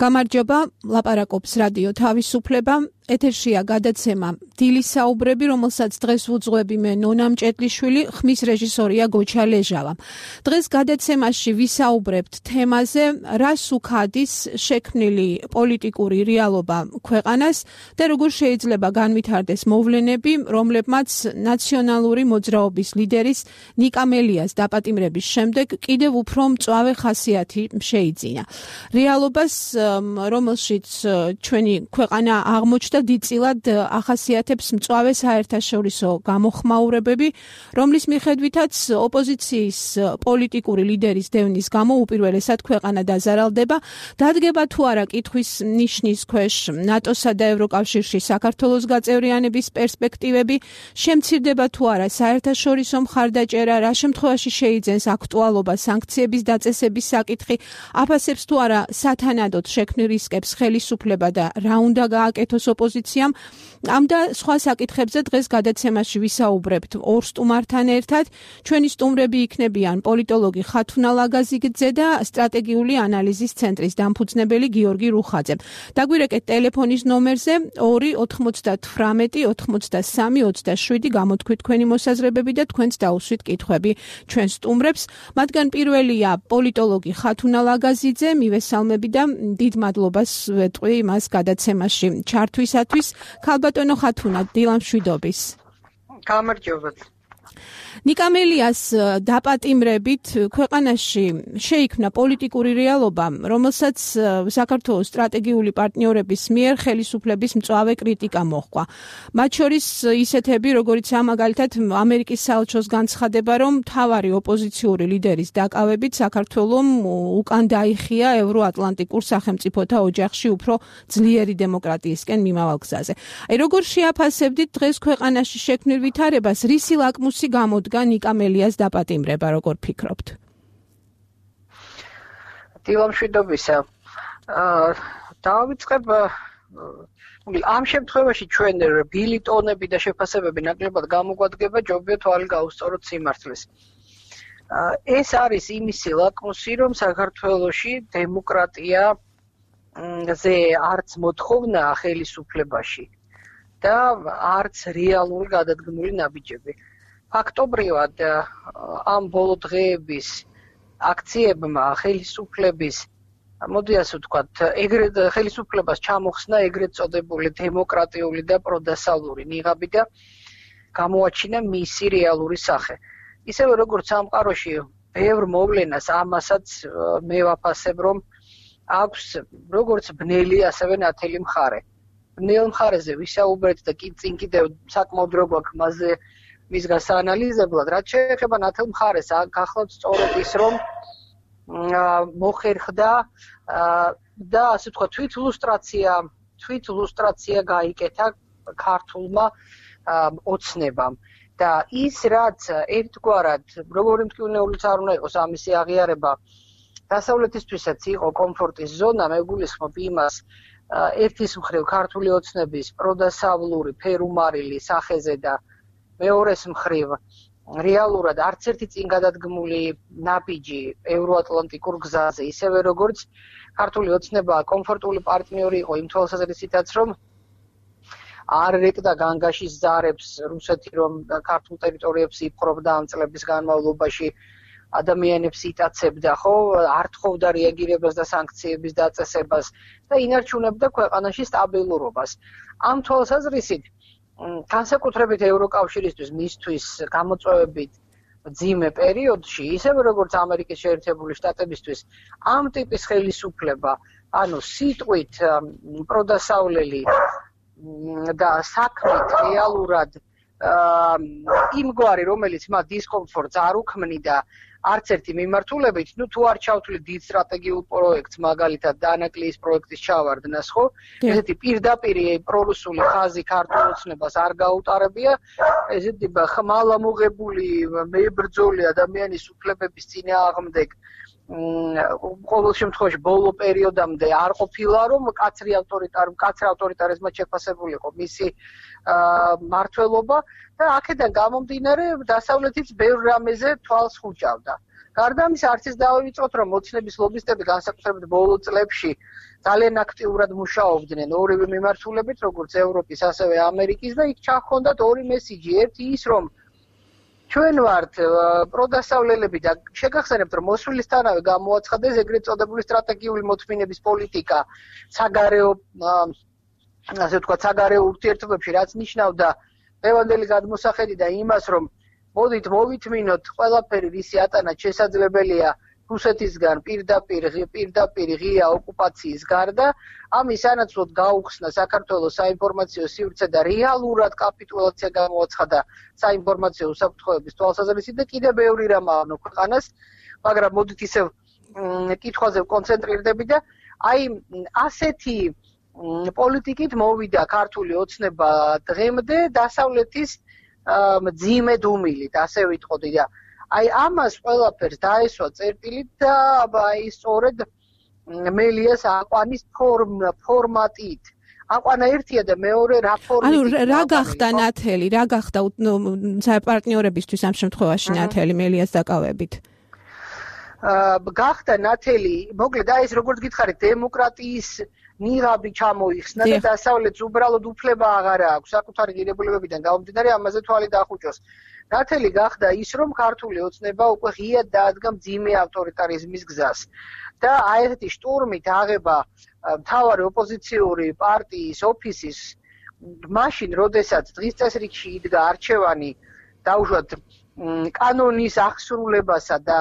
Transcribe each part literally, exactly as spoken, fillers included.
გამარჯობა, ლაპარაკობს რადიო თავისუფლება. ეთერშია გადაცემა დილის საუბრები, რომელსაც დღეს ვუძღვები მე ნონა მჭედლიშვილი, ხმის რეჟისორია გოჩა ლეჟავა. დღეს გადაცემაში ვისაუბრებთ თემაზე, რას უქადის შექმნილი პოლიტიკური რეალობა ქვეყანას და როგორ შეიძლება განვითარდეს მოვლენები, რომლებმაც ნაციონალური მოძრაობის ლიდერის ნიკა მელიას დაპატიმრების შემდეგ კიდევ უფრო მწვავე ხასიათი შეიძინა. რეალობას, რომელშიც ჩვენი ქვეყანა აღმოჩნდა დიდწილად ახასიათებს მწვავე საერთაშორისო გამოხმაურებები, რომლის მიხედვითაც ოპოზიციის პოლიტიკური ლიდერის დევნის გამო უპირველესად ქვეყანა დაზარალდება, დადგება თუ არა კითხვის ნიშნის ქვეშ ნატოსა და ევროკავშირში საქართველოს გაწევრიანების პერსპექტივები, შემცირდება თუ არა საერთაშორისო მხარდაჭერა, რა შემთხვევაში შეიძენს აქტუალობა სანქციების დაწესების საკითხი, აფასებს თუ არა სათანადოდ შექმნილ რისკებს ხელისუფლება და რა უნდა გააკეთოს ოპოზიციამ. ამ და სხვა საკითხებზე დღეს გადაცემაში ვისაუბრებთ ორ სტუმართან ერთად. ჩვენი სტუმრები იქნებიან პოლიტოლოგი ხათუნა ლაგაზიძე და სტრატეგიული ანალიზის ცენტრის დამფუძნებელი გიორგი რუხაძე. დაგვირეკეთ ტელეფონის ნომერზე ორი ოთხმოცდათვრამეტი ოცდასამი ოცდაშვიდი გამოთქვით თქვენი მოსაზრებები და თქვენც დაუსვით კითხვები ჩვენ სტუმრებს. მათგან პირველია პოლიტოლოგი ხათუნა ლაგაზიძე, მივესალმები და დიდ მადლობას ვეტყვი მას გადაცემაში ჩართვისათვის. ქალბატონო ხათუნა, დილამშვიდობის. გამარჯობა. ნიკა მელიას დაპატიმრებით ქვეყანაში შეიქმნა პოლიტიკური რეალობა, რომელსაც საქართველოს სტრატეგიული პარტნიორების მიერ ხელისუფლების მწვავე კრიტიკა მოჰყვა. მათ შორის ისეთები, როგორიც მაგალითად ამერიკის საელჩოს განცხადება, რომ მთავარი ოპოზიციური ლიდერის დაკავებით საქართველომ უკან დაიხია ევროატლანტიკურ სახელმწიფოთა ოჯახში უფრო ძლიერი დემოკრატიისკენ მიმავალ გზაზე. აი, როგორ შეაფასებდით დღეს ქვეყანაში შექმნილ ვითარებას, რისი ლაკმუსი გამოდგა ნიკა მელიას დაპატიმრება, როგორ ფიქრობთ? დილამშვიდობისა. დავიწყებ ამ შემთხვევაში ჩვენ რბილი ტონები და შეფასებები ნაკლებად გამოგვადგება, ჯობია თვალი გაუსწოროთ სიმართლეს. ეს არის იმისი ლაკმუსი, რომ საქართველოში დემოკრატია ზე არც მოთხოვნაა ხელისუფლებაში და არც რეალური გადადგმული ნაბიჯები. ფაქტობრივად ამ ბოლო დღეების აქციებმა ხელისუფლების, მოდი ასე ვთქვათ, ეგრეთ ხელისუფლებას ჩამოხსნა ეგრეთ წოდებული დემოკრატიული და პროდასავლური ნიღაბი და გამოაჩინა მისი რეალური სახე. ისევე როგორც სამყაროში ბევრ მოვლენას ამასაც მე ვაფასებ, რომ აქვს როგორც ბნელი, ასევე ნათელი მხარე. ბნელ მხარეზე ვისაუბრეთ და წინ კიდევ საკმაოდ დრო გვაქვს მასზე მის გასაანალიზებლად, რაც შეეხება ნათელ მხარეს, გახლავთ სწორედ ის, რომ მოხერხდა და ასე ვთქვათ, თვით ლუსტრაცია, თვით ლუსტრაცია გაიკეთა ქართულმა ოცნებამ. და ის, რაც ერთგვარად, როგორი მტკივნეულიც არ უნდა იყოს ამისი აღიარება, დასავლეთისთვისაც იყო კომფორტის ზონა, მე გულისხმობ იმას, ერთის მხრივ ქართული ოცნების პროდასავლური ფერუმარილი სახეზე და მეორეს მხრივ რეალურად არც ერთი წინ გადადგმული ნაბიჯი ევროატლანტიკურ გზაზე, ისევე როგორც ქართული ოცნება კომფორტული პარტნიორი იყო იმ თვალსაზრისითაც, რომ არ რეკდა განგაშის ზარებს რუსეთი, რომ ქართულ ტერიტორიებს იპყრობდა ამ წლების განმავლობაში, ადამიანებს იტაცებდა, ხო, არ თხოვდა რეაგირებას და სანქციების დაწესებას და ინარჩუნებდა ქვეყანაში სტაბილურობას. ამ თვალსაზრისით განსაკუთრებით ევროკავშირისთვის მისთვის გამოწვევებით მძიმე პერიოდში, ისევე როგორც ამერიკის შეერთებული შტატებისთვის, ამ ტიპის ხელისუფლება, ანუ სიტყვით პროდასავლელი და საქმით რეალურად იმგვარი, რომელიც მათ დისკომფორტს არ უქმნიდა არც ერთი მიმართულებით, ნუ თუ არ ჩავთვლით დიდ სტრატეგიულ პროექტს, მაგალითად დანაკლიის პროექტის ჩავარდნას, ხო? ესეთი პირდაპირი პრორუსული ხაზი ქართულ ოცნებას არ გაუტარებია, ესეთი ხმალა მოღებული მებრძოლი ადამიანის უფლებების წინააღმდეგ ყოველ შემთხვევაში ბოლო პერიოდამდე არ ყოფილა, რომ კაცრი ავტორიტარ, კაცრი ავტორიტარიზმად შეფასებულიყო მისი მმართველობა და აქედან გამომდინარე დასავლეთიც ბევრ რამეზე თვალს ხუჭავდა. გარდა ამისა, არც ის დავივიწყოთ, რომ მოცნების ლობისტები განსაკუთრებით ბოლო წლებში ძალიან აქტიურად მუშაობდნენ ორივე მიმართულებით, როგორც ევროპის, ასევე ამერიკის და იქ ჩახონდათ ორი მესიჯი. ერთი ის, რომ ჩვენ ვართ პროდასავლელები და შეგახსენებთ, რომ მოსვლისთანავე გამოაცხადეს ეგრეთ წოდებული სტრატეგიული მოთმინების პოლიტიკა საგარეო, ასე ვთქვათ, საგარეო ურთიერთობებში, რაც ნიშნავდა დღევანდელი გადმოსახედი და იმას, რომ მოდით მოვითმინოთ ყველაფერი, რისი ატანაც შესაძლებელია რუსეთისგან პირდაპირ პირდაპირ ღია ოკუპაციის გარდა, ამის სანაცვლოდ გაუხსნა საქართველოს საინფორმაციო სივრცე და რეალურად კაპიტულაცია გამოაცხადა საინფორმაციო უსაფრთხოების თვალსაზრისით და კიდევ ბევრი რამ ავნო ქვეყანას, მაგრამ მოდით ისევ კითხვაზე ვკონცენტრირდები და აი ასეთი პოლიტიკით მოვიდა ქართული ოცნება დღემდე დასავლეთის მძიმე დუმილით, ასე ვიტყოდი და აი ამას ყველაფერს დაესვა წერტილით და აი სწორედ მელიას აყვანის ფორმატით. აყვანა ერთია და მეორე რა ფორმით. ანუ რა გახდა ნათელი, რა გახდა საპარტნიორებისთვის ამ შემთხვევაში ნათელი მელიას დაკავებით? გახდა ნათელი, მოკლედ აი ეს როგორც გითხარით, დემოკრატიის ნიღაბი ჩამოიხსნა და დასავლეთს უბრალოდ უფლება აღარ აქვს საკუთარი ღირებულებებიდან გამომდინარე ამაზე თვალი დაახუჭოს. ნათელი გახდა ის, რომ ქართული ოცნება უკვე ღიად დაადგა მძიმე ავტორიტარიზმის გზას და აი ესეთი შტურმით აღება მთავარი ოპოზიციური პარტიის ოფისის მაშინ, როდესაც დღის წესრიგში იდგა არჩევანი დაუშვათ კანონის აღსრულებასა და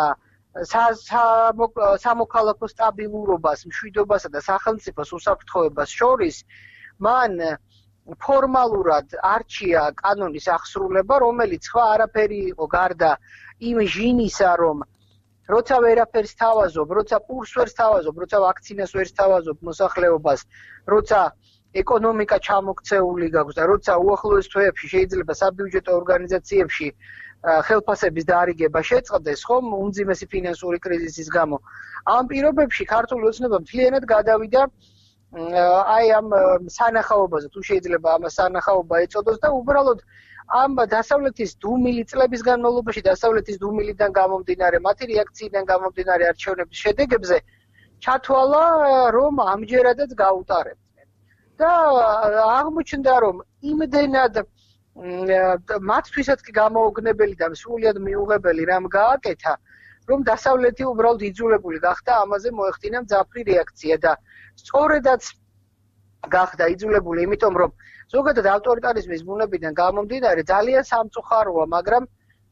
სამოქალაქო სტაბილურობას, მშვიდობასა და სახელმწიფოს უსაფრთხოებას შორის, მან ფორმალურად არჩია კანონის აღსრულება, რომელიც სხვა არაფერი იყო გარდა იმ ჟინისა, რომ როცა ვერაფერს თავაზობ, როცა პურს ვერ თავაზობ, როცა ვაქცინას ვერ თავაზობ მოსახლეობას, როცა ეკონომიკა ჩამოქცეული გაქვს და როცა უახლოეს თვეებში შეიძლება საბიუჯეტო ორგანიზაციებში ხელფასების დაარიგება შეწყდეს, ხომ, უმძიმესი ფინანსური კრიზისის გამო. ამ პირობებში ქართული ოცნება მთლიანად გადავიდა აი ამ სანახაობაზე, თუ შეიძლება ამას სანახაობა ეწოდოს და უბრალოდ ამ დასავლეთის დუმილი წლების განმავლობაში დასავლეთის დუმილიდან გამომდინარე, მათი რეაქციიდან გამომდინარე არჩევნების შედეგებზე ჩათვალა, რომ ამჯერადაც გაუტარებდნენ. და აღმოჩნდა, რომ იმდენად მათთვისაც კი გამოუგნებელი და სრულიად მიუღებელი რამ გააკეთა, რომ დასავლეთი უბრალოდ იძულებული გახდა ამაზე მოეხდინა მძაფრი რეაქცია და სწორედაც გახდა იძულებული, იმიტომ რომ ზოგადად ავტორიტარიზმის ბუნებიდან გამომდინარე ძალიან სამწუხაროა, მაგრამ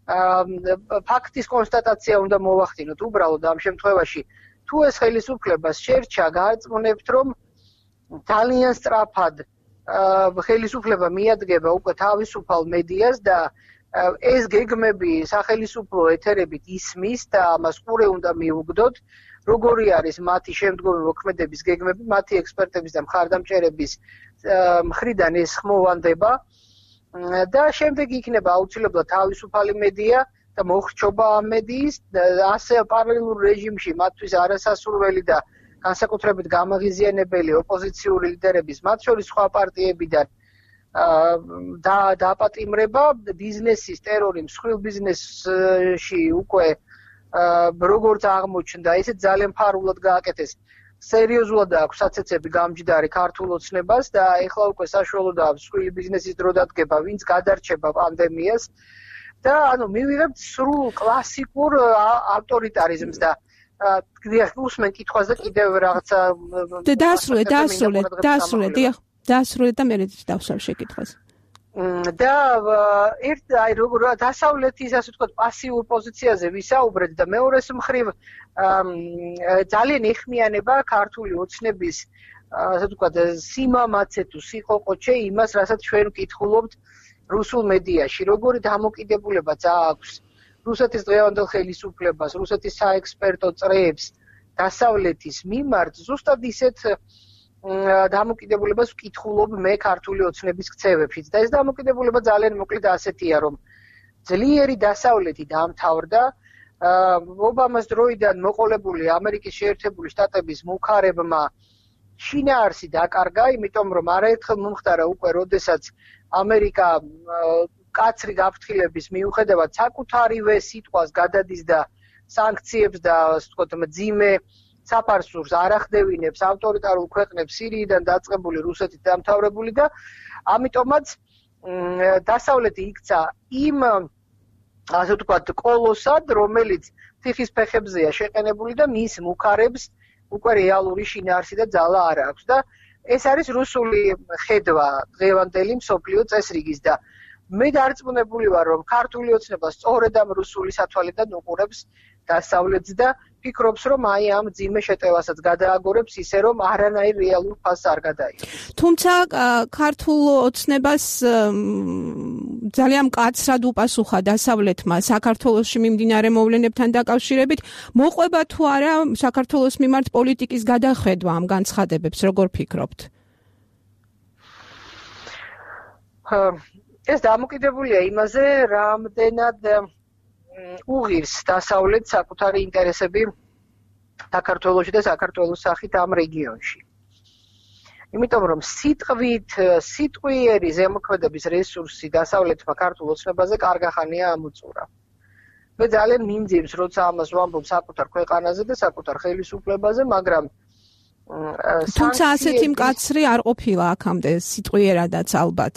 ფაქტის კონსტატაცია უნდა მოვახდინოთ უბრალოდ ამ შემთხვევაში, თუ ეს ხელისუფლებას შერჩა, გაარწმუნებთ, რომ ძალიან სწრაფად ხელისუფლება მიადგება უკვე თავისუფალ მედიას და ეს გეგმები სახელისუფლო ეთერებით ისმის და ამას ყურე უნდა მიუგდოთ, როგორი არის მათი შემდგომი მოქმედების გეგმები, მათი ექსპერტების და მხარდამჭერების მხრიდან ეს ხმოვანდება და შემდეგ იქნება აუცილებლად თავისუფალი მედია და მოხრჩობა ამ მედიის, ასე პარალელურ რეჟიმში მათთვის არასასურველი და განსაკუთრებით გამაღიზიანებელი ოპოზიციური ლიდერების, მათ შორის სხვა პარტიებიდან და დაპატიმრება ბიზნესის, ტერორი, მსხვილ ბიზნესში უკვე როგორც აღმოჩნდა, ისე ძალიან ფარულად გააკეთეს. სერიოზულად აქვს საცეცები გამჯდარი ქართულ ოცნებას და ეხლა უკვე საშუალოდაა მსხვილი ბიზნესის დრო დადგება, ვინც გადარჩება პანდემიას და ანუ მივიღებთ სრულ კლასიკურ ავტორიტარიზმს და უსმენ კითხვაზე კიდევ რაღაცა დასრულეთ, დასრულეთ, დასრულეთ, დიახ, დასრულეთ და მე დავსვამ შეკითხვას. და ერთ აი როგორ დასავლეთის ასე ვთქვათ პასიურ პოზიციაზე ვისაუბრეთ და მეორეს მხრივ ძალიან ეხმიანება ქართული ოცნების ასე ვთქვათ სიმამაცე თუ სიყოყოჩე იმას, რასაც ჩვენ ვკითხულობთ რუსულ მედიაში, როგორი დამოკიდებულებაც აქვს რუსეთის დღევანდელ ხელისუფლებას, რუსეთის საექსპერტო წრეებს დასავლეთის მიმართ, ზუსტად ისეთ დამოკიდებულებას ვკითხულობ მე ქართული ოცნების ქცევებშიც და ეს დამოკიდებულება ძალიან მოკლედ ასეთია, რომ ძლიერი დასავლეთი დაამთავრდა ობამას დროიდან მოყოლებული ამერიკის შეერთებული შტატების მუქარებმა შინაარსი დაკარგა, იმიტომ რომ არაერთხელ მომხდარა უკვე, როდესაც ამერიკა კაცრი გაფრთხილების მიუხედავად საკუთარივე სიტყვას გადადის და სანქციებს და ასე ვთქვათ მძიმე საფარსურს არ ახდევინებს ავტორიტარულ ქვეყნებს სირიიდან დაწყებული რუსეთით დამთავრებული და ამიტომაც დასავლეთი იქცა იმ ასე ვთქვათ კოლოსად, რომელიც თიხის ფეხებზეა შეყენებული და მის მუხარებს უკვე რეალური შინაარსი და ძალა არ აქვს და ეს არის რუსული ხედვა დღევანდელი მსოფლიო წესრიგის და მე დარწმუნებული ვარ რომ ქართული ოცნება სწორედ ამ რუსული სათვალიდან უყურებს დასავლეთს და ფიქრობს რომ აი ამ ძიმე შეტევასაც გადააგორებს ისე რომ არანაირ რეალურ ფასს არ გადაიღებს. თუმცა ქართულ ოცნებას ძალიან მკაცრად უპასუხა დასავლეთმა საქართველოში მიმდინარე მოვლენებთან დაკავშირებით. მოყვება თუ არა საქართველოს მიმართ პოლიტიკის გადახედვა ამ განცხადებებს, როგორ ფიქრობთ? ეს დამოკიდებულია იმაზე, რამდენად უღირს დასავლეთ საკუთარი ინტერესები საქართველოში და საქართველოს სახით ამ რეგიონში. იმიტომ რომ სიტყვით, სიტყვიერი ზემოქმედების რესურსი დასავლეთმა ქართულ ოცნებაზე კარგახანია ამოწურა. მე ძალიან მიმძიმს, როცა ამას ვამბობ საკუთარ ქვეყანაზე და საკუთარ ხელისუფლებაზე, მაგრამ თუმცა ასეთი მკაცრი არ ყოფილა აქამდე სიტყვიერადაც ალბათ.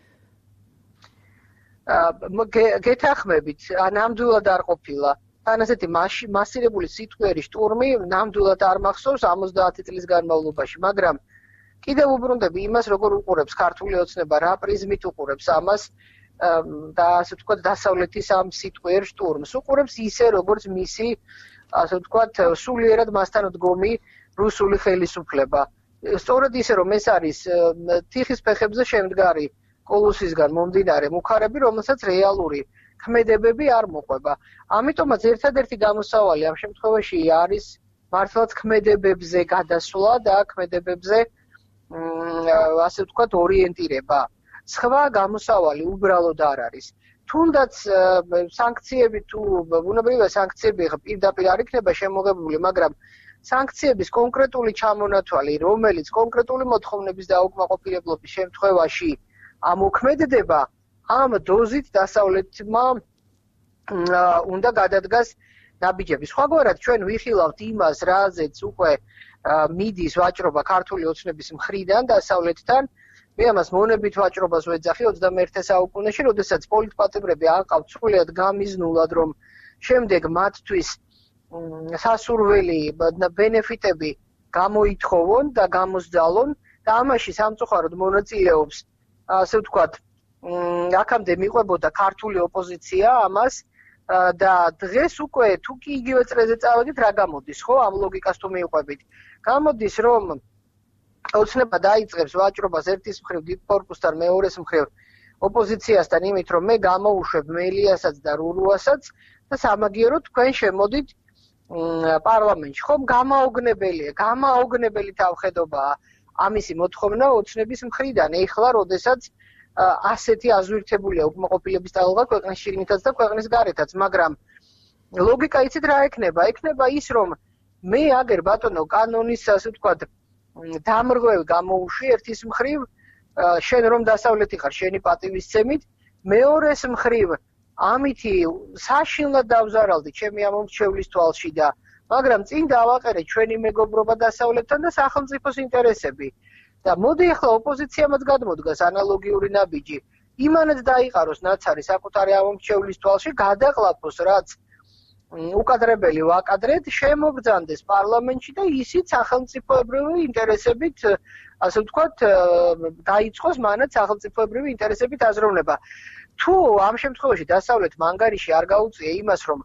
გეთახმებით, ნამდვილად არ ყოფილა. თან ასეთი მასირებული სიტყვიერი შტურმი ნამდვილად არ მახსოვს ორმოცდაათი წლის განმავლობაში, მაგრამ კიდევ უბრუნდები იმას, როგორ უყურებს ქართული ოცნება, რა პრიზმით უყურებს ამას და ასე ვთქვათ, დასავლეთის ამ სიტყვიერ შტურმს. უყურებს ისე, როგორც მისი, ასე ვთქვათ, სულიერად მასთან დგომი რუსული ხელისუფლება. სწორედ ისე, რომ ეს არის თიხის ფეხებზე შემდგარი კოლოსისგან მომდინარე მუხარები, რომელსაც რეალური ქმედებები არ მოყვება. ამიტომაც ერთადერთი გამოსავალი ამ შემთხვევაში არის მართლაც ქმედებებზე გადასვლა და ქმედებებზე ასე ვთქვათ ორიენტირება. სხვა გამოსავალი უბრალოდ არ არის. თუნდაც სანქციები თუ ბუნებრივია სანქციები პირდაპირ არ იქნება შემოღებული, მაგრამ სანქციების კონკრეტული ჩამონათვალი, რომელიც კონკრეტული მოთხოვნების დაუკმაყოფილებლობის შემთხვევაში ამოქმედდება, ამ დოზით დასავლეთმა უნდა გადადგას ნაბიჯები. სხვაგვარად ჩვენ ვიხილავთ იმას, რაზეც უკვე მიდის ვაჭრობა ქართული ოცნების მხრიდან დასავლეთთან. მე ამას მონებით ვაჭრობას ვეძახი ოცდამეერთე საუკუნეში, როდესაც პოლიტპატიმრები აყავთ სრულიად გამიზნულად, რომ შემდეგ მათთვის სასურველი ბენეფიტები გამოითხოვონ და გამოსძალონ და ამაში სამწუხაროდ მონაწილეობს ასე ვთქვათ, აქამდე მიყვებოდა ქართული ოპოზიცია ამას და დღეს უკვე თუ კი იგივე წრეზე წავედით, რა გამოდის, ხო, ამ ლოგიკას თუ მივყვებით. გამოდის, რომ ოცნება დაიწყებს ვაჭრობას ერთის მხრივ დიდ კორპუსთან, მეორეს მხრივ ოპოზიციასთან იმით, რომ მე გამოუშვებ მელიასაც და რურუასაც და სამაგიეროდ თქვენ შემოდით პარლამენტში. ხომ გამაოგნებელია, გამაოგნებელი თავხედობაა ამისი მოთხოვნა ოცნების მხრიდან. ეხლა, როდესაც ასეთი აზვირთებულია უკმაყოფილების ტალღა ქვეყნის შიგნითაც და ქვეყნის გარეთაც, მაგრამ ლოგიკა იცით რა ექნება? ექნება ის, რომ მე აგერ ბატონო კანონის, ასე ვთქვათ, დამრღვევ გამოუშვი ერთის მხრივ, შენ რომ დასავლეთი ხარ, შენი პატივისცემით, მეორეს მხრივ, ამითი საშინლად დავზარალდი ჩემი ამომრჩევლის თვალში და მაგრამ წინ დავაყერე ჩვენი მეგობრობა დასავლეთთან და სახელმწიფოს ინტერესები. და მოდი ახლა ოპოზიციამაც გადმოდგას ანალოგიური ნაბიჯი. იმანაც დაიყაროს ნაცარი საკუთარი ამომრჩევლის თვალში, გადაყლაპოს რაც უკადრებელი ვაკადრეთ, შემოგძანდეს პარლამენტში და ისიც სახელმწიფოებრივი ინტერესებით, ასე ვთქვათ, დაიწყოს მანაც სახელმწიფოებრივი ინტერესებით აზროვნება. თუ ამ შემთხვევაში დასავლეთმა ანგარიში არ გაუწია იმას, რომ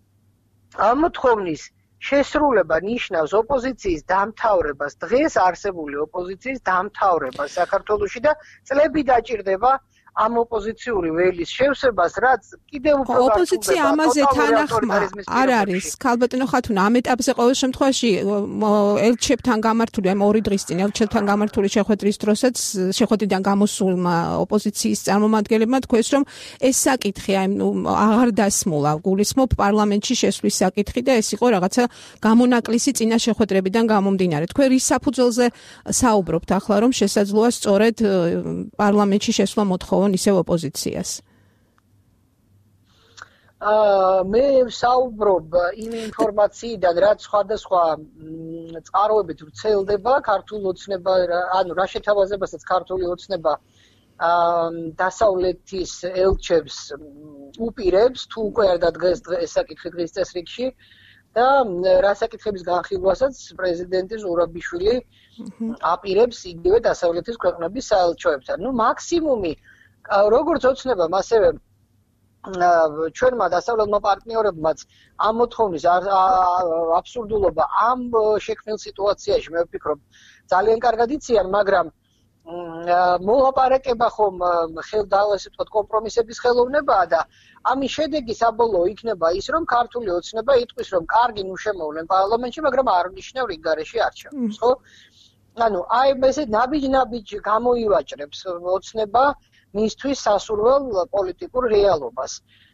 ამ მოთხოვნის შესრულება ნიშნავს ოპოზიციის დამთავრებას, დღეს არსებული ოპოზიციის დამთავრებას საქართველოში და წლები დაჭირდება ამ ოპოზიციური ველის შევსებას, რაც კიდევ უფრო ოპოზიცია ამაზე თანახმა არ არის. ქალბატონო ხათუნა, ამ ეტაპზე ყოველ შემთხვევაში ელჩებთან გამართული, ამ ორი დღის წინ ელჩებთან გამართული შეხვედრის დროსაც შეხვედრიდან გამოსულმა ოპოზიციის წარმომადგენლებმა თქვეს, რომ ეს საკითხი აი აღარ დასმულა, გულისხმობ პარლამენტში შესვლის საკითხი და ეს იყო რაღაცა გამონაკლისი წინა შეხვედრებიდან გამომდინარე. თქვენ რის საფუძველზე საუბრობთ ახლა, რომ შესაძლოა სწორედ პარლამენტში შესვლა მოთხოვონ ისევ ოპოზიციას? აა მე ვსაუბრობ იმ ინფორმაციიდან, რაც სხვადასხვა წყაროებით ვრცელდება ქართულ ოცნება, ანუ რა შეთავაზებასაც ქართული ოცნება აა დასავლეთის ელჩებს უპირებს, თუ უკვე არ დადგეს ეს საკითხი დღის წესრიგში და რა საკითხების განხილვასაც პრეზიდენტი ზურაბიშვილი აპირებს იგივე დასავლეთის ქვეყნების საელჩოებთან. ნუ მაქსიმუმი როგორც ოცნებამ, ასევე ჩვენმა დასავლელმა პარტნიორებმაც ამ მოთხოვნის აბსურდულობა ამ შექმნილ სიტუაციაში მე ვფიქრობ ძალიან კარგად იციან, მაგრამ მოლაპარაკება ხომ ხელდა ასე ვთქვათ კომპრომისების ხელოვნებაა და ამის შედეგი საბოლოო იქნება ის, რომ ქართული ოცნება იტყვის, რომ კარგი ნუ შემოვლენ პარლამენტში, მაგრამ არ ნიშნავ რიგგარეში არჩევნებს, ხო? ანუ აი ესე ნაბიჯ-ნაბიჯ გამოივაჭრებს ოცნება მისთვის სასურველ პოლიტიკურ რეალობას.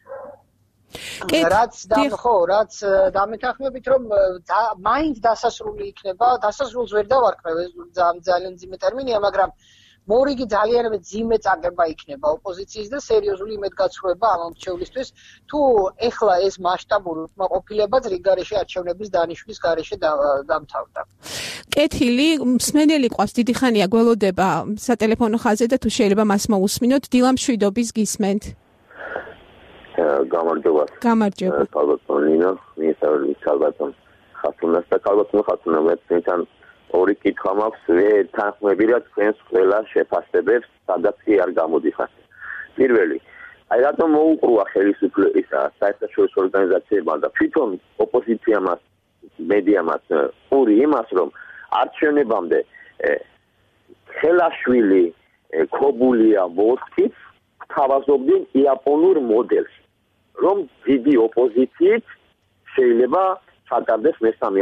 რაც ხო, რაც დამეთანხმებით, რომ მაინც დასასრული იქნება, დასასრულს ვერ დავარქმევ, ეს ძალიან ძიმე ტერმინია, მაგრამ მორიგი ძალიან ძიმე წაგება იქნება ოპოზიციის და სერიოზული იმედგაცრუება ამ მრჩევლისთვის, თუ ეხლა ეს მასშტაბური უკმაყოფილებაც რიგგარეში არჩევნების დანიშვნის გარეშე დამთავრდა. კეთილი, მსმენელი ყავს დიდი ხანია გველოდება სატელეფონო ხაზზე და თუ შეიძლება მას მოусმინოთ, დილამშვიდობის გისმენთ. გამარჯობა. გამარჯობა. ალბათ ნინო, მისავრით ალბათ ხათუნას და ალბათ ხათუნა მეცნთან ორი კითხვა მაქვს, ვეთანხმები რა თქვენს ყველა შეფასებებს, სადაც კი არ გამოდიხარ. პირველი, აი რატომ მოუყრუა ხელისუფლებისა საერთაშორისო ორგანიზაციებმა და თვითონ ოპოზიციამაც, მედიამაც პური იმას, რომ არჩევნებამდე ხელაშვილი, ქობულია, ვორთქიც თავაზობდნენ იაპონურ მოდელს, რომ დიდი ოპოზიციით შეიძლება ჩატარდეს მესამე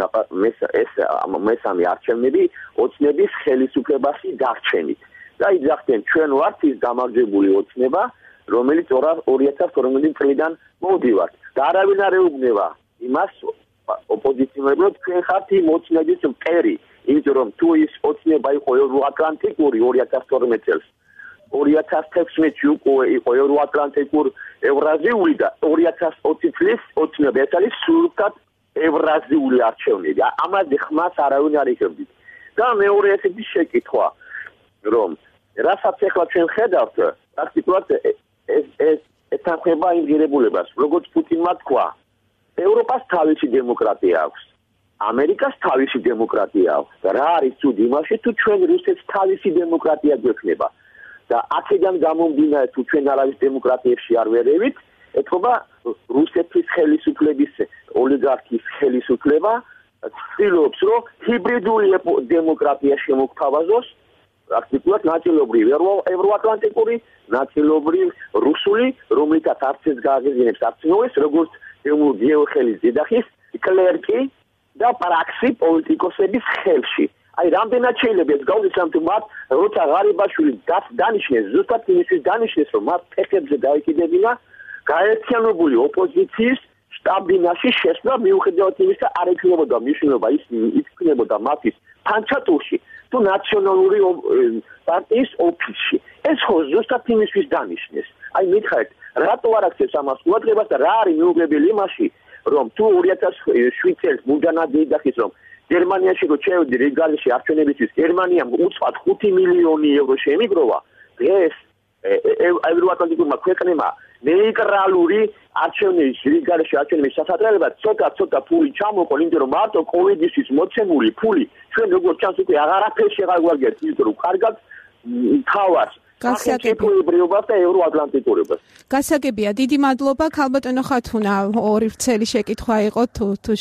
მესამე არჩევნები ოცნების ხელისუფლებაში დარჩენით. და იძახდნენ, ჩვენ ვართ ის გამარჯვებული ოცნება, რომელიც ორი ათას ორმოცდე წლიდან მოვდივართ. და არავინ არ ეუბნება იმას ოპოზიციურებს, რომ თქვენ ხართ იმ ოცნების მტერი, იმიტომ რომ თუ ის ოცნება იყო ევროატლანტიკური ორი ათას თორმეტ წელს, ორი ათას თექვსმეტში უკვე იყო ევროატლანტიკურ ევრაზიული და ორი ათას ოცი წლის ოცნება ეს არის სრულად ევრაზიული არჩევნები. ამაზე ხმას არავინ არ იღებდით. და მეორე ესეთი შეკითხვა, რომ რასაც ახლა ჩვენ ხედავთ, პრაქტიკულად ეს ეს ეთანხმება იმ ღირებულებას, როგორც პუტინმა თქვა, ევროპას თავისი დემოკრატია აქვს. ამერიკას თავისი დემოკრატია აქვს. და რა არის ცუდი იმაში, თუ ჩვენ რუსეთს თავისი დემოკრატია გვექნება. და აქედან გამომდინარე, თუ ჩვენ არავის დემოკრატიებში არ ვერევით, ეთქობა რუსეთის ხელისუფლების ოლიგარქის ხელისუფლება ცდილობს, რომ ჰიბრიდული დემოკრატია შემოგთავაზოს, პრაქტიკულად ნაწილობრივ ევროატლანტიკური, ნაწილობრივ რუსული, რომელთაც არც ეს გააღიზიანებს, არც ნოეს, როგორც გეოხელის დედახის კლერკი და პრაქსი პოლიტიკოსების ხელში. აი რამდენად შეიძლება ეს გავდესამ თუ მათ როცა ღარიბაშვილი დანიშნეს, ზუსტად იმისთვის დანიშნეს, რომ მათ ფეხებზე დაიკიდებინა გაერთიანებული ოპოზიციის შტაბ-ბინაში შესვლა, მიუხედავად იმისა, არ ექნებოდა მნიშვნელობა ის იქნებოდა მათის ფანჩატურში თუ ნაციონალური პარტიის ოფისში. ეს ხო ზუსტად იმისთვის დანიშნეს. აი მითხარით, რატო არ აქცევს ამას ყურადღებას და რა არის მიუღებელი იმაში, რომ თუ ორი ათას შვიდ წელს მუდანად იძახის, რომ გერმანიაში რო ჩევდი რიგგარეში არჩევნებისთვის, გერმანიამ უცბად ხუთი მილიონი ევრო შეიმიგროვა. დღეს ევროატლანტიკურმა ქვეყნებმა ნეიტრალური არჩევნების რიგგარეში არჩევნების სასატრიალებად ცოტა-ცოტა ფული ჩამოყოლ, იმიტომ რომ მარტო კოვიდისთვის მოცემული ფული ჩვენ როგორც ჩანს უკვე აღარაფერს შეღარ გვაგებთ, იმიტომ რომ კარგად თავას გასაგებია და ევროატლანტიკურობას. გასაგებია, დიდი მადლობა, ქალბატონო ხათუნა, ორი ვრცელი შეკითხვა იყო თუ თუ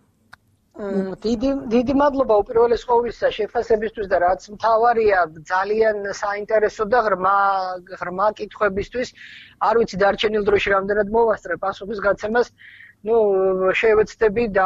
დიდი დიდი მადლობა უპირველეს ყოვლისა შეფასებისთვის და რაც მთავარია ძალიან საინტერესო და ღრმა ღრმა კითხვებისთვის. არ ვიცი დარჩენილ დროში რამდენად მოვასწრე პასუხის გაცემას. ნუ შევეცდები და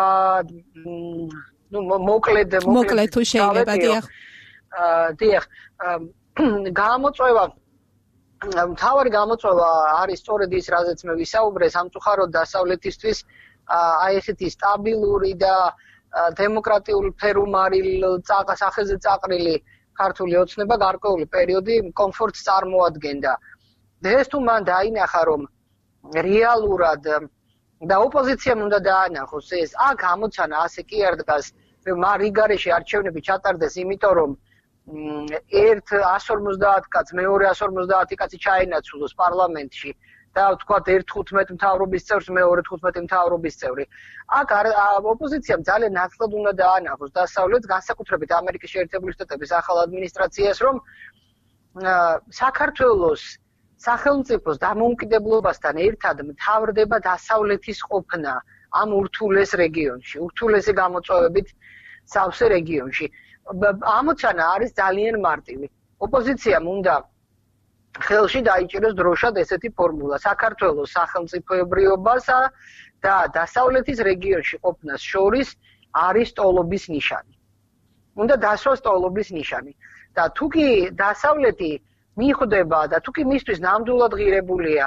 ნუ მოკლედ მოკლედ თუ შეიძლება, დიახ. დიახ. გამოწვევა მთავარი გამოწვევა არის სწორედ ის, რაზეც მე ვისაუბრე, სამწუხაროდ დასავლეთისთვის აი ესეთი სტაბილური და დემოკრატიული ფერუმარილ სახელზე წაყრილი ქართული ოცნება გარკვეული პერიოდი კომფორტს წარმოადგენდა. დღეს თუ მან დაინახა, რომ რეალურად და ოპოზიციამ უნდა დაანახოს ეს. აქ ამოცანა ასე კი არ დგას, რომ რიგარეში არჩევნები ჩატარდეს, იმიტომ რომ ერთ εκατს ორმოცდაათ კაცს, მეორე εκατს ორმოცდაათი კაცი ჩაენაცვლოს პარლამენტში და ვთქვათ ერთ თხუთმეტ მთავრობის წევრს, მეორე თხუთმეტი მთავრობის წევრი. აქ ოპოზიციამ ძალიან ნაცვლად უნდა დაანახოს დასავლეთს, განსაკუთრებით ამერიკის შეერთებული შტატების ახალ ადმინისტრაციას, რომ საქართველოს სახელმწიფოს დამოუკიდებლობასთან ერთად მთავრდება დასავლეთის ყოფნა ამ ურთულეს რეგიონში, ურთულესი გამოწვევებით სავსე რეგიონში. ამოცანა არის ძალიან მარტივი. ოპოზიციამ უნდა ხელში დაიჭიროს დროშად ესეთი ფორმულა: საქართველოს სახელმწიფოებრიობასა და დასავლეთის რეგიონში ყოფნას შორის არის ტოლობის ნიშანი. უნდა დასვას ტოლობის ნიშანი. და თუ კი დასავლეთი მიხვდება და თუ კი მისთვის ნამდვილად ღირებულია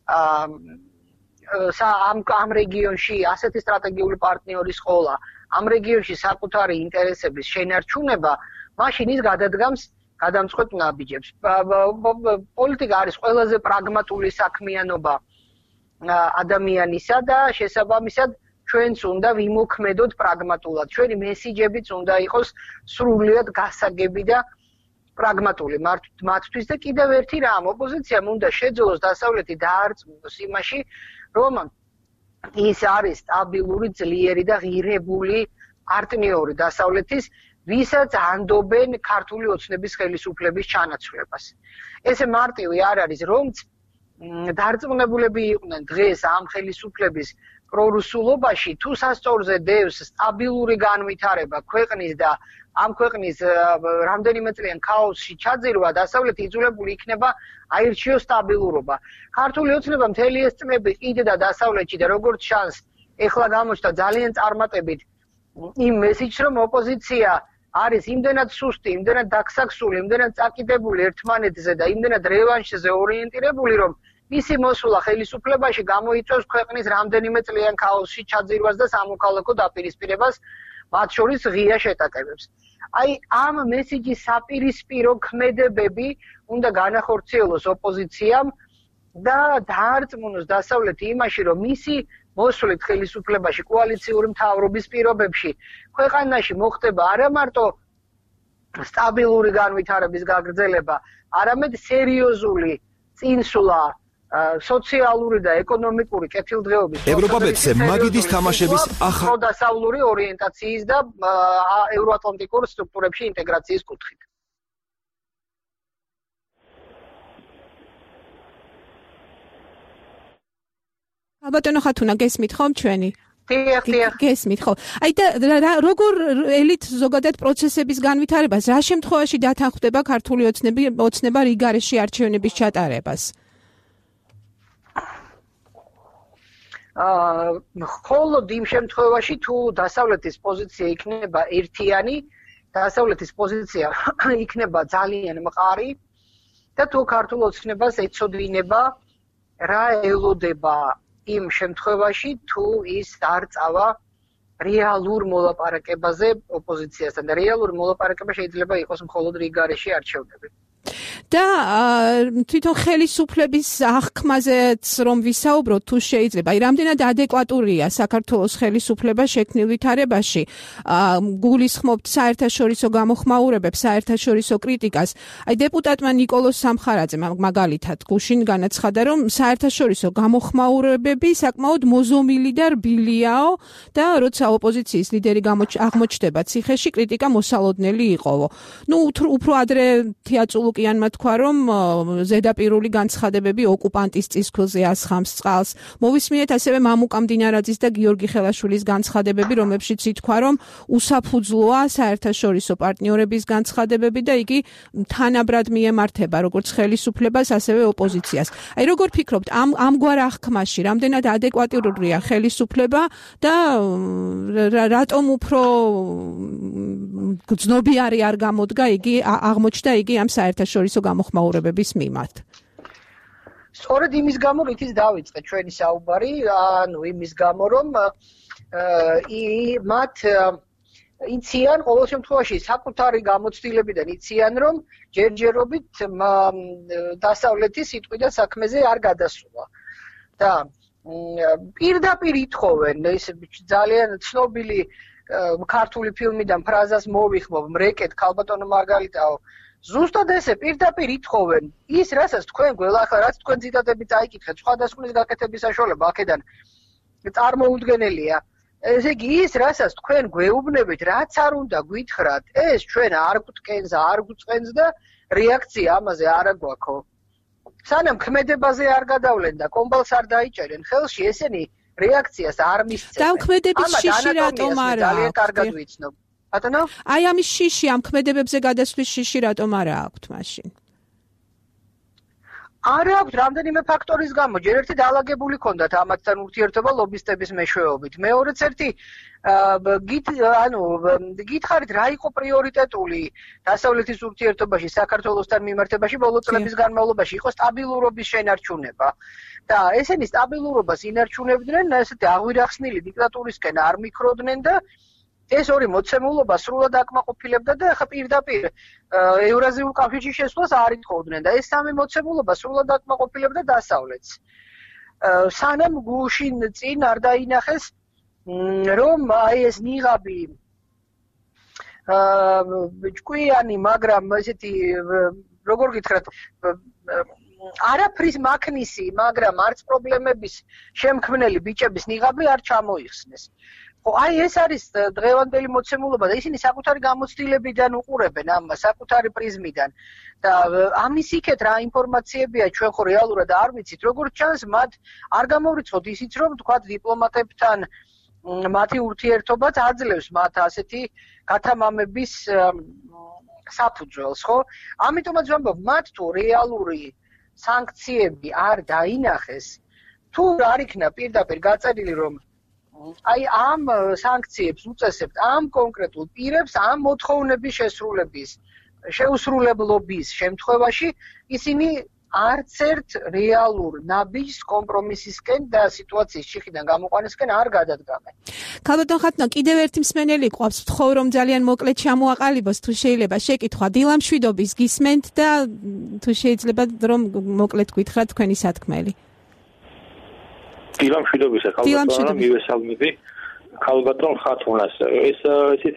ამ ამ რეგიონში ასეთი სტრატეგიული პარტნიორის ყოლა, ამ რეგიონში საკუთარი ინტერესების შენარჩუნება, მაშინ ის გადადგამს გადამწყვეტ ნაბიჯებს. პოლიტიკა არის ყველაზე პრაგმატული საქმიანობა ადამიანისა და შესაბამისად ჩვენც უნდა ვიმოქმედოთ პრაგმატულად. ჩვენი მესიჯებიც უნდა იყოს სრულიად გასაგები და პრაგმატული მათთვის და კიდევ ერთი რამ, ოპოზიციამ უნდა შეძლოს დასავლეთი დაარწმუნოს იმაში, რომ ის არის სტაბილური, ძლიერი და ღირებული პარტნიორი დასავლეთის, ვისაც ანდობენ ქართული ოცნების ხელისუფლების ჩანაცვლებას. ესე მარტივი არ არის, რომც დარწმუნებულები იყვნენ დღეს ამ ხელისუფლების პრორუსულობაში, თუ სასწორზე დევს სტაბილური განვითარება ქვეყნის და ამ ქვეყნის რამდენიმე წლიან ქაოსში ჩაძირვა, დასავლეთი იძულებული იქნება აირჩიოს სტაბილურობა. ქართული ოცნება მთელი ეს წლები ყიდდა დასავლეთში და როგორც ჩანს, ეხლა გამოჩნდა ძალიან წარმატებით იმ მესიჯს, რომ ოპოზიცია არის იმდენად სუსტი, იმდენად დაქსაქსული, იმდენად წაკიდებული ერთმანეთზე და იმდენად რევანშზე ორიენტირებული, რომ მისი მოსვლა ხელისუფლებაში გამოიწვევს ქვეყნის რამდენიმე წლიან ქაოსში ჩაძირვას და სამოქალაქო დაპირისპირებას, მათ შორის ღია შეტაკებებს. აი ამ მესიჯის საპირისპირო ქმედებები უნდა განახორციელოს ოპოზიციამ და დაარწმუნოს დასავლეთი იმაში, რომ მისი მოსვლით ხელისუფლებაში კოალიციური მთავრობის პირობებში ქვეყანაში მოხდება არა მარტო სტაბილური განვითარების გაგრძელება, არამედ სერიოზული წინსვლა სოციალური და ეკონომიკური კეთილდღეობის ევროპაბეთზე მაგიდის თამაშების ახალ დასავლური ორიენტაციის და ევროატლანტიკურ სტრუქტურებში ინტეგრაციის კუთხით. ალბათონო ხათუნა გესმით ხომ ჩვენი? დიახ, დიახ. გესმით ხო? აი და როგორ ელით ზოგადად პროცესების განვითარებას რა შემთხვევაში დათანხმდება ქართული ოცნები ოცნება რიგარეში არჩევნების ჩატარებას? მხოლოდ იმ შემთხვევაში, თუ დასავლეთის პოზიცია იქნება ერთიანი, დასავლეთის პოზიცია იქნება ძალიან მყარი და თუ ქართულ ოცნებას ეცოდინება რა ელოდება იმ შემთხვევაში, თუ ის არ წავა რეალურ მოლაპარაკებაზე ოპოზიციასთან და რეალურ მოლაპარაკება შეიძლება იყოს მხოლოდ რიგარეში არჩევნები. და თვითონ ხელისუფლების აღქმაზეც რომ ვისაუბროთ, თუ შეიძლება, აი რამდენად ადეკვატურია საქართველოს ხელისუფლება შექმნილ ვითარებაში, გულისხმობთ საერთაშორისო გამოხმაურებებს, საერთაშორისო კრიტიკას. აი დეპუტატმა ნიკოლოზ სამხარაძემ მაგალითად გუშინ განაცხადა, რომ საერთაშორისო გამოხმაურებები საკმაოდ მოზომილი და რბილიაო და როცა ოპოზიციის ლიდერი აღმოჩნდება ციხეში, კრიტიკა მოსალოდნელი იყოვო. ნუ უფრო ადრე თეატრულუკიანმა თქვა, რომ ზედაპირული განცხადებები ოკუპანტის წისქვილზე ასხამს წყალს. მოვისმინეთ ასევე მამუკა მდინარაძის და გიორგი ხელაშვილის განცხადებები, რომლებშიც ითქვა, რომ უსაფუძვლოა საერთაშორისო პარტნიორების განცხადებები და იგი თანაბრად მიემართება როგორც ხელისუფლებას, ასევე ოპოზიციას. აი როგორ ფიქრობთ, ამ ამგვარ აღქმაში რამდენად ადეკვატურია ხელისუფლება და რატომ უფრო გრძნობიარი არ გამოდგა იგი აღმოჩნდა იგი ამ საერთაშორისო გამოხმაურებების მიმართ? სწორედ იმის გამო რითიც დავიწყე ჩვენი საუბარი, ანუ იმის გამო რომ მათ იციან ყოველ შემთხვევაში საკუთარი გამოცდილებიდან იციან რომ ჯერჯერობით დასავლეთის სიტყვი და საქმეზე არ გადასულა. და პირდაპირ ითხოვენ ეს ძალიან ცნობილი ქართული ფილმიდან ფრაზას მოვიხმობ მრეკეთ ქალბატონო მარგალიტაო ზუსტად ესე პირდაპირ ითხოვენ ის რასაც თქვენ გველა ახლა რაც თქვენ ციტატები წაიკითხეთ სხვადასხვის გაკეთების საშუალება აქედან წარმოუდგენელია ესე იგი ის რასაც თქვენ გვეუბნებით რაც არ უნდა გვითხრათ ეს ჩვენ არ გვტკენს არ გვწყენს და რეაქცია ამაზე არ აგვაქვს სანამ ქმედებაზე არ გადავლენ და კომბალს არ დაიჭერენ ხელში ესენი რეაქციას არ მისცემენ. და ქმედების შიში რატომ არა? ძალიან კარგად ვიცნობ. ბატონო? აი ამის შიში ამ ქმედებებზე გადასვლის შიში რატომ არა აქვთ მაშინ? არ აქვს რამდენიმე ფაქტორის გამო. ჯერ ერთი დაალაგებული ქონდათ ამათთან ურთიერთობა ლობისტების მეშვეობით. მეორეც ერთი გით ანუ გითხარით რა იყო პრიორიტეტული დასავლეთის ურთიერთობაში საქართველოსთან მიმართებაში ბოლო წლების განმავლობაში იყო სტაბილურობის შენარჩუნება. და ესენი სტაბილურობას ინარჩუნებდნენ, ესეთი აღვირახსნილი დიქტატურისკენ არ მიქროდნენ და ეს ორი მოცემულობა სრულად აკმაყოფილებდა და ახლა პირდაპირ ევრაზიულ კავშირში შესვლას არ ითხოვდნენ და ეს სამი მოცემულობა სრულად აკმაყოფილებდა დასავლეთს. სანამ გუშინ წინ არ დაინახეს რომ აი ეს ნიღაბი ჭკვიანი, მაგრამ ესეთი როგორ გითხრათ არაფრის მაქნისი, მაგრამ არც პრობლემების შემქმნელი ბიჭების ნიღაბი არ ჩამოიხსნეს. ხო, აი ეს არის დღევანდელი მოცემულობა და ისინი საკუთარი გამოცდილებიდან უყურებენ ამ საკუთარი პრიზმიდან. და ამის იქეთ რა ინფორმაციებია ჩვენ ხო რეალურად არ ვიცით, როგორც ჩანს, მათ არ გამოვრიცხოთ ისიც, რომ თქვათ დიპლომატებთან მათი ურთიერთობაც აძლევს მათ ასეთი გათამამების საფუძველს, ხო? ამიტომაც ვამბობ, მათ თუ რეალური სანქციები არ დაინახეს, თუ არ იქნა პირდაპირ გაწერილი, რომ აი ამ სანქციებს უწესებთ ამ კონკრეტულ პირებს, ამ მოთხოვნების შესრულების, შეუსრულებლობის შემთხვევაში, ისინი არც ერთ რეალურ ნაბიჯს კომპრომისისკენ და სიტუაციის შიხიდან გამოყვანისკენ არ გადადგამენ. ქალბატონ ხათუნა, კიდევ ერთი მსმენელი გვყავს, ვთხოვ რომ ძალიან მოკლედ ჩამოაყალიბოს, თუ შეიძლება შეკითხვა დილამშვიდობის გისმენთ და თუ შეიძლება რომ მოკლედ გითხრათ თქვენი სათქმელი. დილამშვიდობისა ქალბატონო, მივესალმები ქალბატონ ხათუნას. ეს ისიც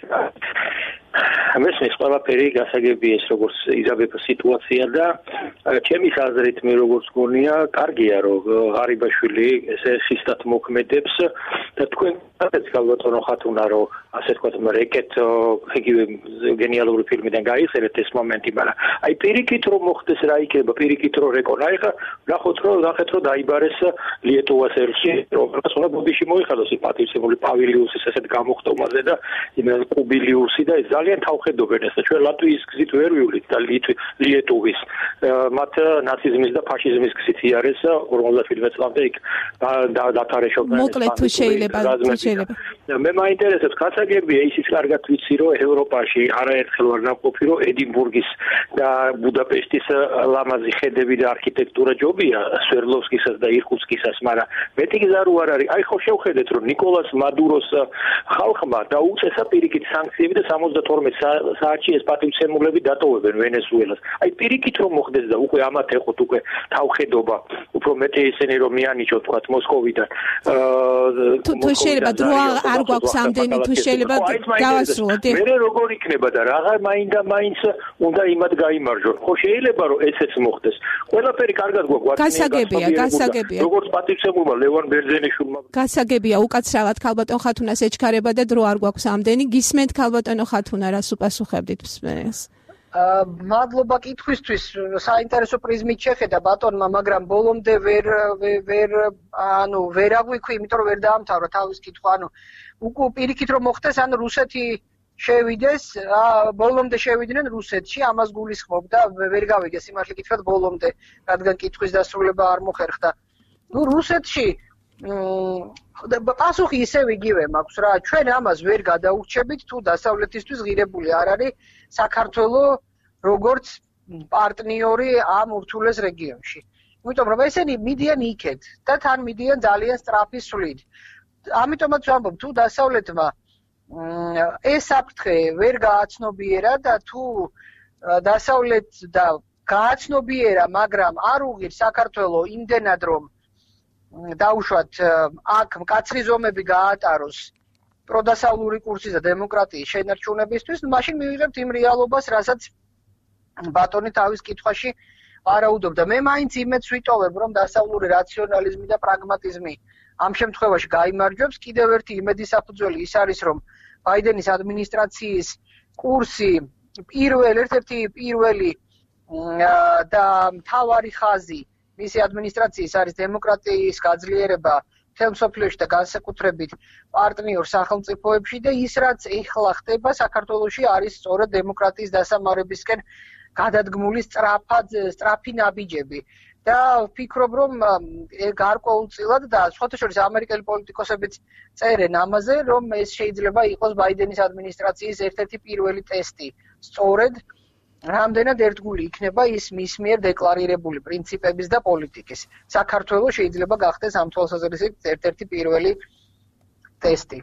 მესმის ყველაფერი გასაგები ეს როგორც იზაბება სიტუაცია და ჩემის აზრით მე როგორც გონია კარგია რომ ღარიბაშვილი ესე სისტათ მოქმედებს და თქვენ ასეც ქალბატონო ხათუნა რომ ასე თქვა რეკეთ იგივე გენიალური ფილმიდან გაიხსენეთ ეს მომენტი მაგრამ აი პირიქით რომ მოხდეს რა იქნება პირიქით რომ რეკონა ეხა ნახოთ რომ ნახეთ რომ დაიბარეს ლიეტუვას ერში რომელსაც უნდა ბოდიში მოიხადოს პატივცემული პავილიუსის ესეთ გამოხტომაზე და კუბილიუსი და ეს ძალიან თავხედობენ ეს და ჩვენ ლატვიის გზით ვერ ვივლით და ლიეტუვის მათ ნაციზმის და ფაშიზმის გზით იარეს ორმოცდაშვიდმეტ წლამდე იქ დათარეშობდნენ მოკლედ თუ შეიძლება თუ შეიძლება მე მაინტერესებს გასაგებია ისიც კარგად ვიცი რომ ევროპაში არაერთხელ ვარ ნამყოფი რომ ედინბურგის და ბუდაპეშტის ლამაზი ხედები და არქიტექტურა ჯობია სვერლოვსკისას და ირკუტსკისას მაგრამ მეტი გზარო არ არის აი ხო შევხედეთ რომ ნიკოლას მადუროს ხალხმა დაუწესა პირიქით სანქციები და სამოცდათორმეტ საათში ეს პატივცემულები დატოვებენ ვენესუელას. აი პირიქით რომ მოხდეს და უკვე ამათ ეხოთ უკვე თავხედობა, უფრო მეტი ისინი რომ მიანიჭოთ თქვათ მოსკოვიდან. თუ შეიძლება დრო არ გვაქვს ამდენი თუ შეიძლება დავასრულოთ. მე როგორ იქნება და რაღა მაინდა მაინც უნდა იმად გაიმარჯვონ. ხო შეიძლება რომ ესეც მოხდეს. ყველაფერი კარგად გვაქვს. გასაგებია, გასაგებია. როგორც პატივცემულმა ლევან ბერძენიშვილმა. გასაგებია, უკაცრავად ქალბატონ ხათუნას ეჩქარება და დრო არ გვაქვს ამდენი. გისმენთ ქალბატონო ხათუნა რას უპასუხებდით მსმენელს? აა მადლობა კითხვისთვის. საინტერესო პრიზმით შეხედა ბატონმა, მაგრამ ბოლომდე ვერ ვერ ანუ ვერ აღვიქვი, იმიტომ რომ ვერ დაამთავრა თავის კითხვა. ანუ უკვე პირიქით რომ მოხდეს, ანუ რუსეთი შევიდეს, ბოლომდე შევიდნენ რუსეთში, ამას გულისხმობ და ვერ გავიგე სიმართლე გითხრათ ბოლომდე, რადგან კითხვის დასრულება არ მოხერხდა. ნუ რუსეთში მ პასუხი ისევ იგივე მაქვს რა, ჩვენ ამას ვერ გადაურჩებით, თუ დასავლეთისთვის ღირებული არ არის საქართველოს როგორც პარტნიორი ამ ურთულეს რეგიონში. იმიტომ რომ ესენი მიდიან იქეთ და თან მიდიან ძალიან სწრაფი სვლით. ამიტომაც ვამბობ, თუ დასავლეთმა ეს საფრთხე ვერ გააცნობიერა და თუ დასავლეთ და გააცნობიერა, მაგრამ არ უღირს საქართველოს იმდენად რომ დაუშვათ აქ მკაცრი ზომები გაატაროს პროდასავლური კურსის და დემოკრატიის შენარჩუნებისთვის, მაშინ მივიღებთ იმ რეალობას, რასაც ბატონი თავის კითხვაში ვარაუდობდა. მე მაინც იმედს ვიტოვებ, რომ დასავლური რაციონალიზმი და პრაგმატიზმი ამ შემთხვევაში გაიმარჯვებს. კიდევ ერთი იმედის საფუძველი ის არის, რომ ბაიდენის ადმინისტრაციის კურსი პირველ ერთ-ერთი პირველი და მთავარი ხაზი მისი ადმინისტრაციის არის დემოკრატიის გაძლიერება მთელ მსოფლიოში და განსაკუთრებით პარტნიორ სახელმწიფოებში და ის რაც ეხლა ხდება საქართველოში არის სწორედ დემოკრატიის დასამარებისკენ გადადგმული სწრაფად სწრაფი ნაბიჯები და ვფიქრობ რომ გარკვეულწილად და სხვათაშორის ამერიკელი პოლიტიკოსებიც წერენ ამაზე რომ ეს შეიძლება იყოს ბაიდენის ადმინისტრაციის ერთ-ერთი პირველი ტესტი სწორედ რამდენად ერთგული იქნება ის მის მიერ დეკლარირებული პრინციპების და პოლიტიკის. საქართველოს შეიძლება გახდეს ამ თვალსაზრისით ერთ-ერთი პირველი ტესტი.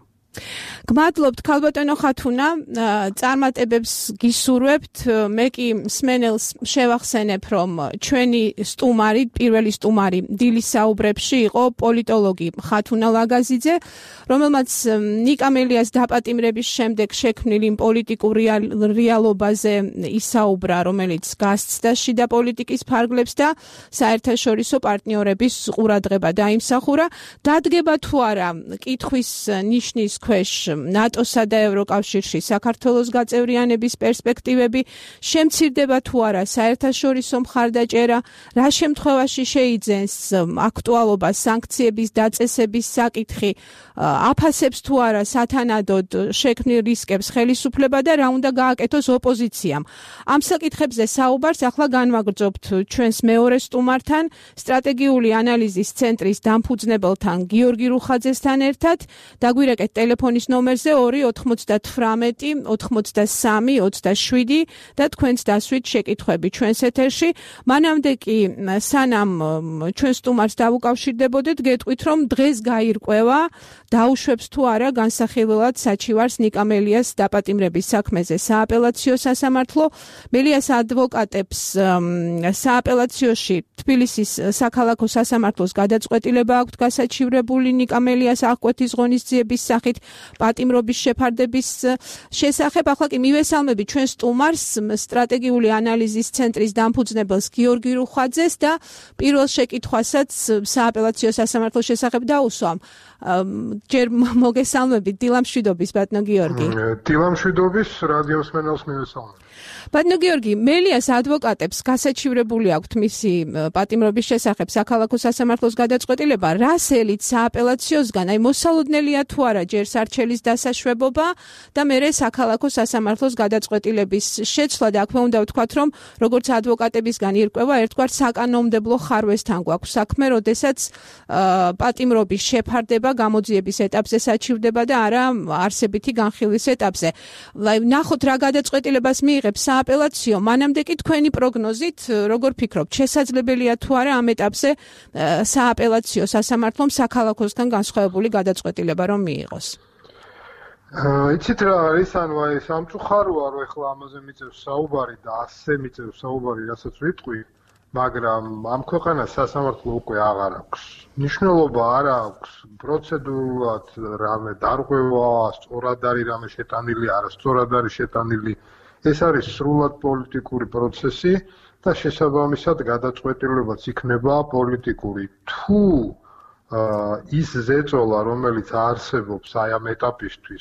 გმადლობთ ქალბატონო ხათუნა, წარმატებებს გისურვებთ. მე კი მსმენელს შევახსენებ, რომ ჩვენი სტუმარი, პირველი სტუმარი დილის საუბრებში იყო პოლიტოლოგი ხათუნა ლაგაზიძე, რომელმაც ნიკა მელიას დაპატიმრების შემდეგ შექმნილ იმ პოლიტიკურ რეალობაზე ისაუბრა, რომელიც გასცდა შიდა პოლიტიკის ფარგლებს და საერთაშორისო პარტნიორების ყურადღება დაიმსახურა. დადგება თუ არა კითხვის ნიშნის ქვეშ ნატოსა და ევროკავშირში საქართველოს გაწევრიანების პერსპექტივები, შემცირდება თუ არა საერთაშორისო მხარდაჭერა, რა შემთხვევაში შეიძენს აქტუალობა სანქციების დაწესების საკითხი, აფასებს თუ არა სათანადოდ შექმნილ რისკებს ხელისუფლება და რა უნდა გააკეთოს ოპოზიციამ. ამ საკითხებზე საუბარს ახლა განვაგრძობთ ჩვენს მეორე სტუმართან, სტრატეგიული ანალიზის ცენტრის დამფუძნებელთან გიორგი რუხაძესთან ერთად. დაგვირეკეთ ტელეფონის ნომერზე ორი ოთხმოცდათვრამეტი ოთხმოცდასამი ოცდაშვიდი და თქვენს დასვით შეკითხვები ჩვენს ეთერში. მანამდე კი სანამ ჩვენ სტუმარს დავუკავშირდებოდეთ, გეტყვით რომ დღეს გაირკვევა დაუშვებს თუ არა განსახილველად საჩივარს ნიკა მელიას დაპატიმრების საქმეზე სააპელაციო სასამართლო. მელიას ადვოკატებს სააპელაციაში თბილისის საქალაქო სასამართლოს გადაწყვეტილება აქვთ გასაჩივრებული ნიკა მელიას აღკვეთის ღონისძიების სახით პატიმრობის შეფარდების შესახებ. ახლა კი მივესალმები ჩვენ სტუმარს, სტრატეგიული ანალიზის ცენტრის დამფუძნებელს გიორგი რუხაძეს და პირველ შეკითხვასაც სააპელაციო სასამართლოს შესახებ დაუსვამ. ჯერ მოგესალმებით, დილამშვიდობის ბატონო გიორგი. დილამშვიდობის, რადიო მსმენელს მივესალმებით. ბატონო გიორგი, მელიას ადვოკატებს გასაჩივრებული აქვთ მისი პატიმრობის შესახებ საქალაქო სასამართლოს გადაწყვეტილება, რას ელით სააპელაციოსგან, აი მოსალოდნელია თუ არა ჯერ სარჩელის დასაშვებობა და მერე საქალაქო სასამართლოს გადაწყვეტილების შეცვლა და აქვე უნდა ვთქვათ, რომ როგორც ადვოკატებისგან ირკვევა, ერთგვარ საკანონმდებლო ხარვესთან გვაქვს საქმე, როდესაც პატიმრობის შეფარდება გამოძიების ეტაპზე საჩივრდება და არა არსებითი განხილვის ეტაპზე. ნახოთ რა გადაწყვეტილებას მიიღებს სააპელაციო, მანამდე კი თქვენი პროგნოზით, როგორ ფიქრობთ, შესაძლებელია თუ არა ამ ეტაპზე სააპელაციო სასამართლომ საქალაქოსგან განსხვავებული გადაწყვეტილება რომ მიიღოს? იცით რა არის, ანუ აი სამწუხაროა, რომ ეხლა ამაზე მიწევს საუბარი და ასე მიწევს საუბარი, რასაც ვიტყვი, მაგრამ ამ ქვეყანას სასამართლო უკვე აღარ აქვს. ნიშნულობა არ აქვს პროცედურულად რამე დარღვევა, სწორად არის რამე შეტანილი, არასწორად არის შეტანილი. ეს არის სრულად პოლიტიკური პროცესი და შესაბამისად გადაწყვეტილებაც იქნება პოლიტიკური. თუ ის ზეწოლა, რომელიც არსებობს აი ამ ეტაპისთვის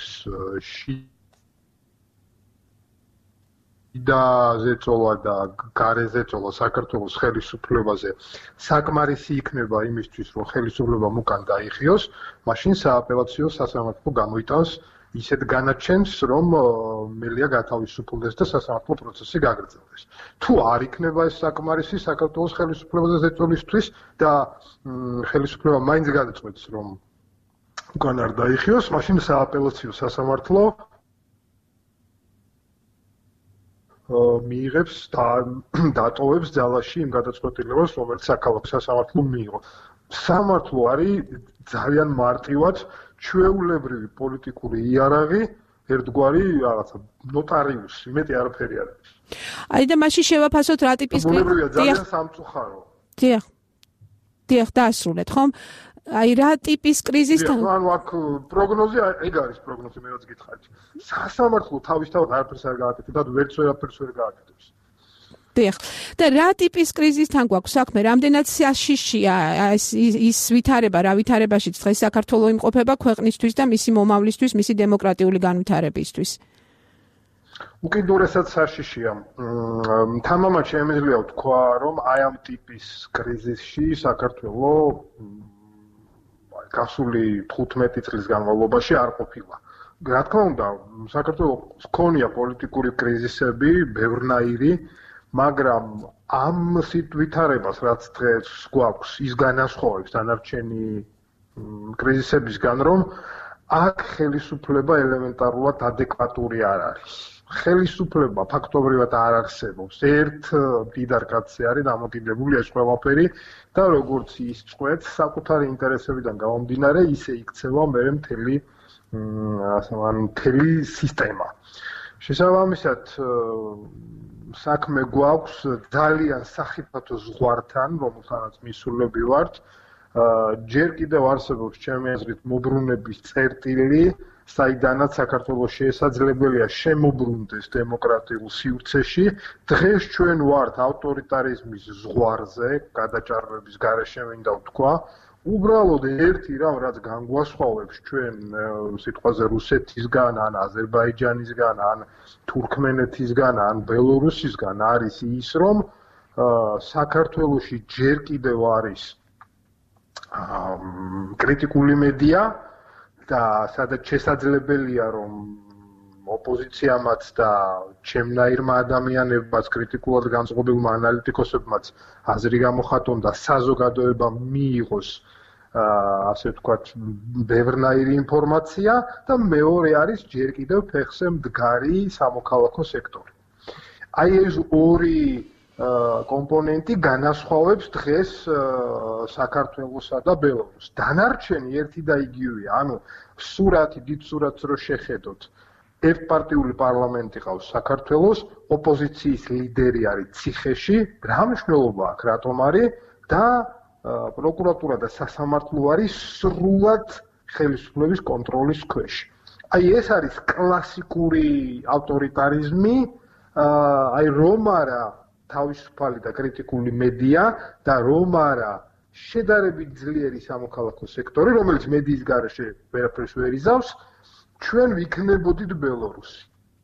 და ზეწოლა და გარე ზეწოლა საქართველოს ხელისუფლებაზე საკმარისი იქნება იმისთვის, რომ ხელისუფლება უკან დაიხიოს, მაშინ სააპელაციო სასამართლო გამოიტანს ისეთ განაჩენს, რომ მელია გათავისუფლდეს და სასამართლო პროცესი გაგრძელდეს. თუ არ იქნება ეს საკმარისი საქართველოს ხელისუფლებაზე ზეწოლისთვის და ხელისუფლება მაინც გადაწყვეტს, რომ უკან არ დაიხიოს, მაშინ სააპელაციო სასამართლო მიიღებს და დატოვებს ძალაში იმ გადაწყვეტილებას, რომელიც საქალაქო სასამართლომ მიიღო. სამართლო არის ძალიან მარტივად ჩვეულებრივი პოლიტიკური იარაღი, ერთგვარი რაღაცა ნოტარიუსი, მეტი არაფერი არ არის. აი და მაშინ შევაფასოთ რა ტიპის ბუნებრივია ძალიან სამწუხარო. დიახ. დიახ, დაასრულეთ, ხომ? აი რა ტიპის კრიზისთან ანუ აქ პროგნოზი ეგ არის პროგნოზი მე რაც გითხარით. სასამართლო თავისთავად არაფერს არ გააკეთებს და ვერც ვერაფერს ვერ გააკეთებს. დიახ. და რა ტიპის კრიზისთან გვაქვს საქმე? რამდენად საშიშია ის ის ვითარება, რა ვითარებაშიც დღეს საქართველოს იმყოფება ქვეყნისთვის და მისი მომავლისთვის, მისი დემოკრატიული განვითარებისთვის? უკიდურესად საშიშია. თამამად შემიძლია ვთქვა, რომ აი ამ ტიპის კრიზისში საქართველოს გასული თხუთმეტი წლის განმავლობაში არ ყოფილა. რა თქმა უნდა, საქართველოს ჰქონია პოლიტიკური კრიზისები, ბევრნაირი, მაგრამ ამ ვითარებას, რაც დღეს გვაქვს, ის განასხვავებს დანარჩენი კრიზისებისგან, რომ აქ ხელისუფლება ელემენტარულად ადეკვატური არ არის. ხელისუფლება ფაქტობრივად არ არსებობს. ერთ მდიდარ კაცზე არის დამოკიდებული ეს ყველაფერი და როგორც ის წვეთ საკუთარი ინტერესებიდან გამომდინარე, ისე იქცევა მერე მთელი ანუ მთელი სისტემა. შესაბამისად საქმე გვაქვს ძალიან სახიფათო ზღვართან, რომელთანაც მისულები ვართ. ჯერ კიდევ არსებობს ჩემი აზრით მობრუნების წერტილი, საიდანაც საქართველოს შესაძლებელია შემოbrunდეს დემოკრატიულ სივრცეში. დღეს ჩვენ ვართ ავტორიტარიზმის ზღვარზე, გადაჭარბების გარეშე მინდა ვთქვა. უბრალოდ ერთი რამ, რაც განგვასხვავებს ჩვენ სიტყვაზე რუსეთისგან, ან აზერბაიჯანისგან, ან თურქმენეთისგან, ან ბელორუსისგან არის ის, რომ საქართველოში ჯერ კიდევ არის კრიტიკული მედია და სადაც შესაძლებელია რომ ოპოზიციამაც და ჩემნაირმა ადამიანებმაც კრიტიკულად განწყობილმა ანალიტიკოსებმაც აზრი გამოხატონ და საზოგადოებამ მიიღოს ასე ვთქვათ ბევრნაირი ინფორმაცია და მეორე არის ჯერ კიდევ ფეხზე მდგარი სამოქალაქო სექტორი. აი ეს ორი კომპონენტი განასხვავებს დღეს საქართველოსა და ბელორუსს. დანარჩენი ერთი და იგივეა, ანუ სურათი, დიდ სურათს რო შეხედოთ, ერთპარტიული პარლამენტი ყავს საქართველოს, ოპოზიციის ლიდერი არის ციხეში, რა მნიშვნელობა აქვს, რატომ არის და პროკურატურა და სასამართლო არის სრულად ხელისუფლების კონტროლის ქვეშ. აი ეს არის კლასიკური ავტორიტარიზმი, აი რომ არა თავისუფალი და კრიტიკული მედია და რომ არა შედარებით ძლიერი სამოქალაქო სექტორი, რომელიც მედიის გარეშე ვერაფერს ვერ იზავს, ჩვენ ვიქნებოდით ბელორუსი.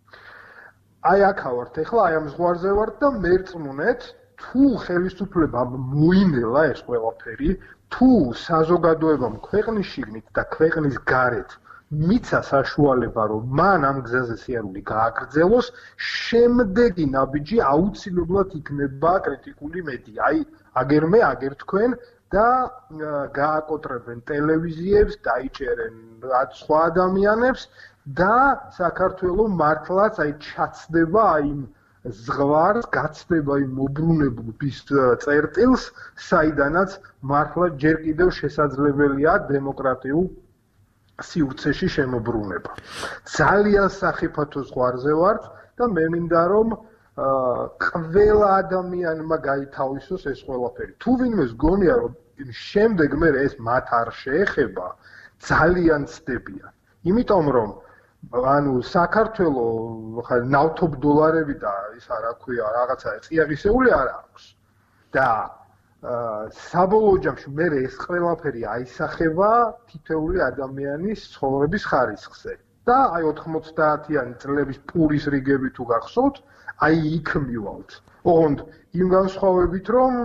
აი აქ ვართ ახლა, აი ამ ზღვარზე ვართ და მერწმუნეთ, თუ ხელისუფლებამ მოინელა ეს ყველაფერი, თუ საზოგადოებამ ქვეყნის შიგნით და ქვეყნის გარეთ მიცა საშუალება, რომ მან ამ გზაზე სიარული გააგრძელოს, შემდეგი ნაბიჯი აუცილებლად იქნება კრიტიკული მედია. აი, აგერ მე, აგერ თქვენ და გააკოტრებენ ტელევიზიებს, დაიჭერენ სხვა ადამიანებს და საქართველოს მართლაც აი ჩაცდება აი იმ ზღვარს, გაცდება იმ მოbrunების წერტილს, საიდანაც მართლა ჯერ კიდევ შესაძლებელია დემოკრატიულ სივრცეში შემოbrunება. ძალიან სახიფათო ზღვარზე ვართ და მე მინდა რომ ყველა ადამიანმა გაითავისოს ეს ყველაფერი. თუ ვინმეს გონია რომ შემდეგ მე ეს მათ არ შეეხება, ძალიან ცდებიან. იმიტომ რომ ანუ საქართველოს ხა ნავთობ დოლარები და ის რა ქვია, რაღაცა წიაღისეული არ აქვს. და საბოლოო ჯამში მე ეს ყველაფერი აისახება თითოეული ადამიანის ცხოვრების ხარისხზე. და აი ოთხმოცდაათიანი წლების პურის რიგები თუ გახსოვთ, აი იქ მივალთ. ოღონდ იმ განსხვავებით რომ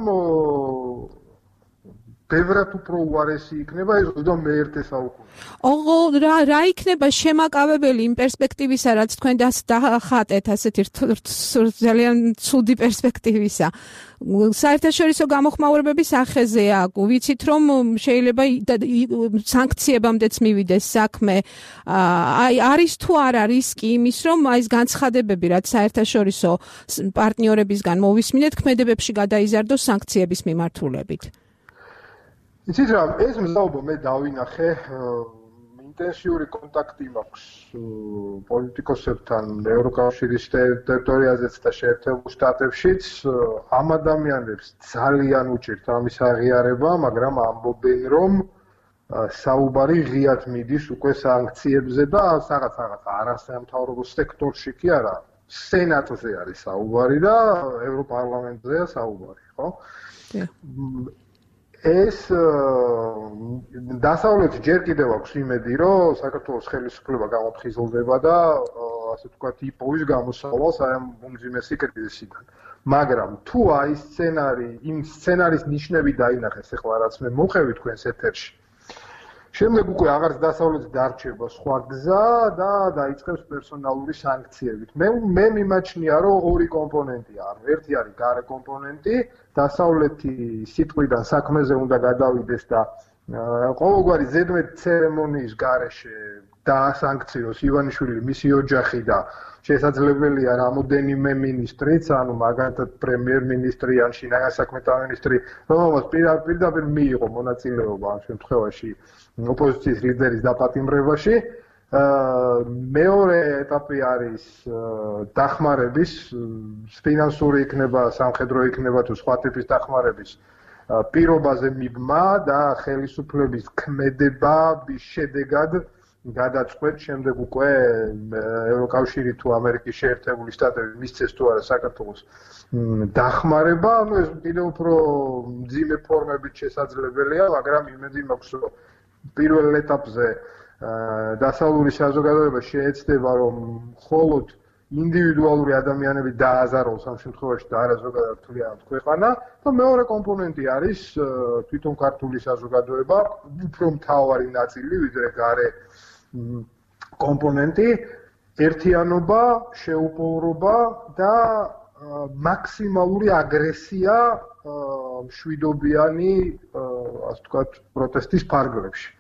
ბევრად უფრო უარესი იქნება ეს ოცდამეერთე საუკუნე. ოღო რა რა იქნება შემაკავებელი იმ პერსპექტივისა, რაც თქვენ დახატეთ, ასეთი ძალიან ცუდი პერსპექტივისა. საერთაშორისო გამოხმაურებების სახეზეა, ვიცით რომ შეიძლება სანქციებამდეც მივიდეს საქმე. აი არის თუ არა რისკი იმის, რომ აი ეს განცხადებები, რაც საერთაშორისო პარტნიორებისგან მოვისმინეთ, ქმედებებში გადაიზარდოს სანქციების მიმართულებით. იცით რა, ეს მზაობა მე დავინახე, ინტენსიური კონტაქტი მაქვს პოლიტიკოსებთან ევროკავშირის ტერიტორიაზეც და შეერთებულ შტატებშიც. ამ ადამიანებს ძალიან უჭირთ ამის აღიარება, მაგრამ ამბობენ რომ საუბარი ღიად მიდის უკვე სანქციებზე და რაღაც რაღაც არასამთავრობო სექტორში კი არა, სენატზე არის საუბარი და ევროპარლამენტზეა საუბარი, ხო? ეს დასავლეთი ჯერ კიდევ აქვს იმედი, რომ საქართველოს ხელისუფლება გამოფხიზლდება და ასე ვთქვათ, იპოვის გამოსავალს აი ამ უმძიმესი კრიზისიდან. მაგრამ თუ აი სცენარი, იმ სცენარის ნიშნები დაინახეს ახლა რაც მე მოყევი თქვენს ეთერში. შემდეგ უკვე აღარც დასავლეთი დარჩება სხვა გზა და დაიწყებს პერსონალური სანქციებით. მე მე მიმაჩნია, რომ ორი კომპონენტია. ერთი არის გარე კომპონენტი, დასავლეთი სიტყვიდან საქმეზე უნდა გადავიდეს და ყოველგვარი ზედმეტ ცერემონიის გარეშე დაასანქციოს ივანიშვილი, მისი ოჯახი და შესაძლებელია რამოდენიმე მინისტრიც, ანუ მაგალითად პრემიერ-მინისტრი ან შინაგან საქმეთა მინისტრი, რომელმაც პირდაპირ მიიღო მონაწილეობა ამ შემთხვევაში ოპოზიციის ლიდერის დაპატიმრებაში. მეორე ეტაპი არის დახმარების, ფინანსური იქნება, სამხედრო იქნება თუ სხვა ტიპის დახმარების პირობაზე მიბმა და ხელისუფლების ქმედებების შედეგად გადაწყვეტ შემდეგ უკვე ევროკავშირი თუ ამერიკის შეერთებული შტატები მისცეს თუ არა საქართველოს დახმარება, ანუ ეს კიდევ უფრო მძიმე ფორმებით შესაძლებელია, მაგრამ იმედი მაქვს, რომ პირველ ეტაპზე დასავლური საზოგადოება შეეცდება, რომ მხოლოდ ინდივიდუალური ადამიანები დააზაროს ამ შემთხვევაში და არა ზოგადად მთლიანად ქვეყანა და მეორე კომპონენტი არის თვითონ ქართული საზოგადოება, უფრო მთავარი ნაწილი ვიდრე გარე კომპონენტი, ერთიანობა, შეუპოვრობა და მაქსიმალური აგრესია მშვიდობიანი, ასე ვთქვათ, პროტესტის ფარგლებში.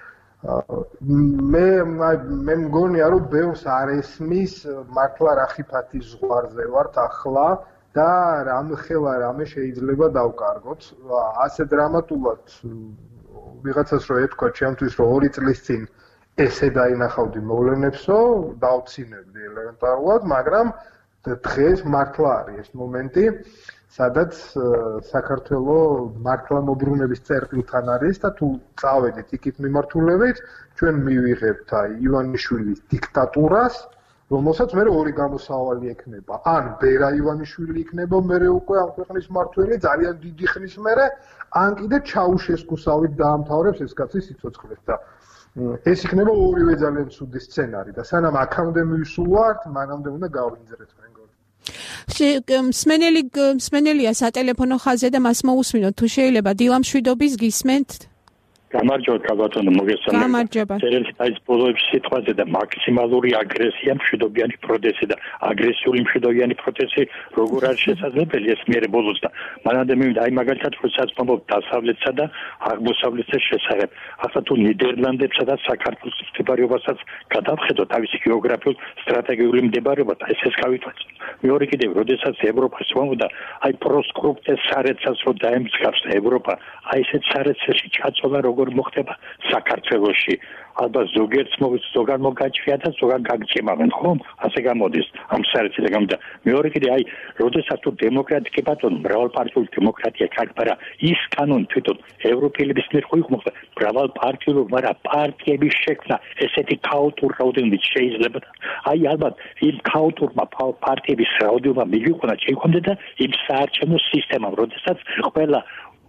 მე მე მგონია, რომ ბევრს არ ესმის მართლა რა ხიფათის ზღვარზე ვართ ახლა და რამე ხელა რამე შეიძლება დავკარგოთ. ასე დრამატულად ვიღაცას რო ეთქვა ჩემთვის, რომ ორი წლის წინ ესე დაინახავდი მოვლენებსო, დავცინებდი ელემენტარულად, მაგრამ დღეს მართლა არის ეს მომენტი, სადაც საქართველოს მართლა მოbrunების წერტილთან არის და თუ წავედით იქით მიმართულებით, ჩვენ მივიღებთ აი ივანიშვილის დიქტატურას, რომელსაც მე ორი გამოსავალი ექნება. ან ბერა ივანიშვილი იქნება მე უკვე ამ ქვეყნის მმართველი ძალიან დიდი ხნის მერე, ან კიდე ჩაუშესკუსავით დაამთავრებს ეს კაცი სიცოცხლეს და ეს იქნება ორივე ძალიან ცუდი სცენარი და სანამ აქამდე მივსულვართ, მანამდე უნდა გავინძრეთ მე მგონი. სმენელი სმენელია სატელეფონო ხაზზე და მას მოусმინოთ თუ შეიძლება დილამშვიდობის გისმენთ. გამარჯობა ბატონო, მოგესალმებით. გამარჯობა. წერილს აი ბოლოებში სიტყვაზე და მაქსიმალური აგრესია, მშვიდობიანი პროტესტი და აგრესიული მშვიდობიანი პროტესტი როგორ არის შესაძლებელი ეს მერე ბოლოს და მანამდე მივიდა აი მაგალითად როდესაც მომბობ დასავლეთსა და აღმოსავლეთის შესახებ. ახლა თუ ნიდერლანდებსა და საქართველოს მდებარეობასაც გადავხედოთ თავისი გეოგრაფიულ სტრატეგიული მდებარეობა და ეს ეს გავიტყვეთ. მეორე კიდევ როდესაც ევროპას მომბოდა აი პროსკრუპტეს სარეცას რო დაემსგავს ევროპა, აი ესეთ სარეცაში ჩაწოლა როგორ მოხდება საქართველოში. ალბათ ზოგიერთს ზოგან მოგაჩვია და ზოგან გაგჭიმავენ, ხო? ასე გამოდის ამ სარეციდან გამოდა. მეორე კიდე აი, როდესაც თუ დემოკრატია ბატონო, მრავალპარტიული დემოკრატია ქართარა, ის კანონი თვითონ ევროპელების მიერ ხო იყო მოხდა, მრავალპარტიული, მაგრამ პარტიების შექმნა ესეთი ქაოტური რაოდენობით შეიძლება. აი ალბათ იმ ქაოტურმა პარტიების რაოდენობა მიგიყვანა შეიქმნა და იმ საარჩევნო სისტემამ, როდესაც ყველა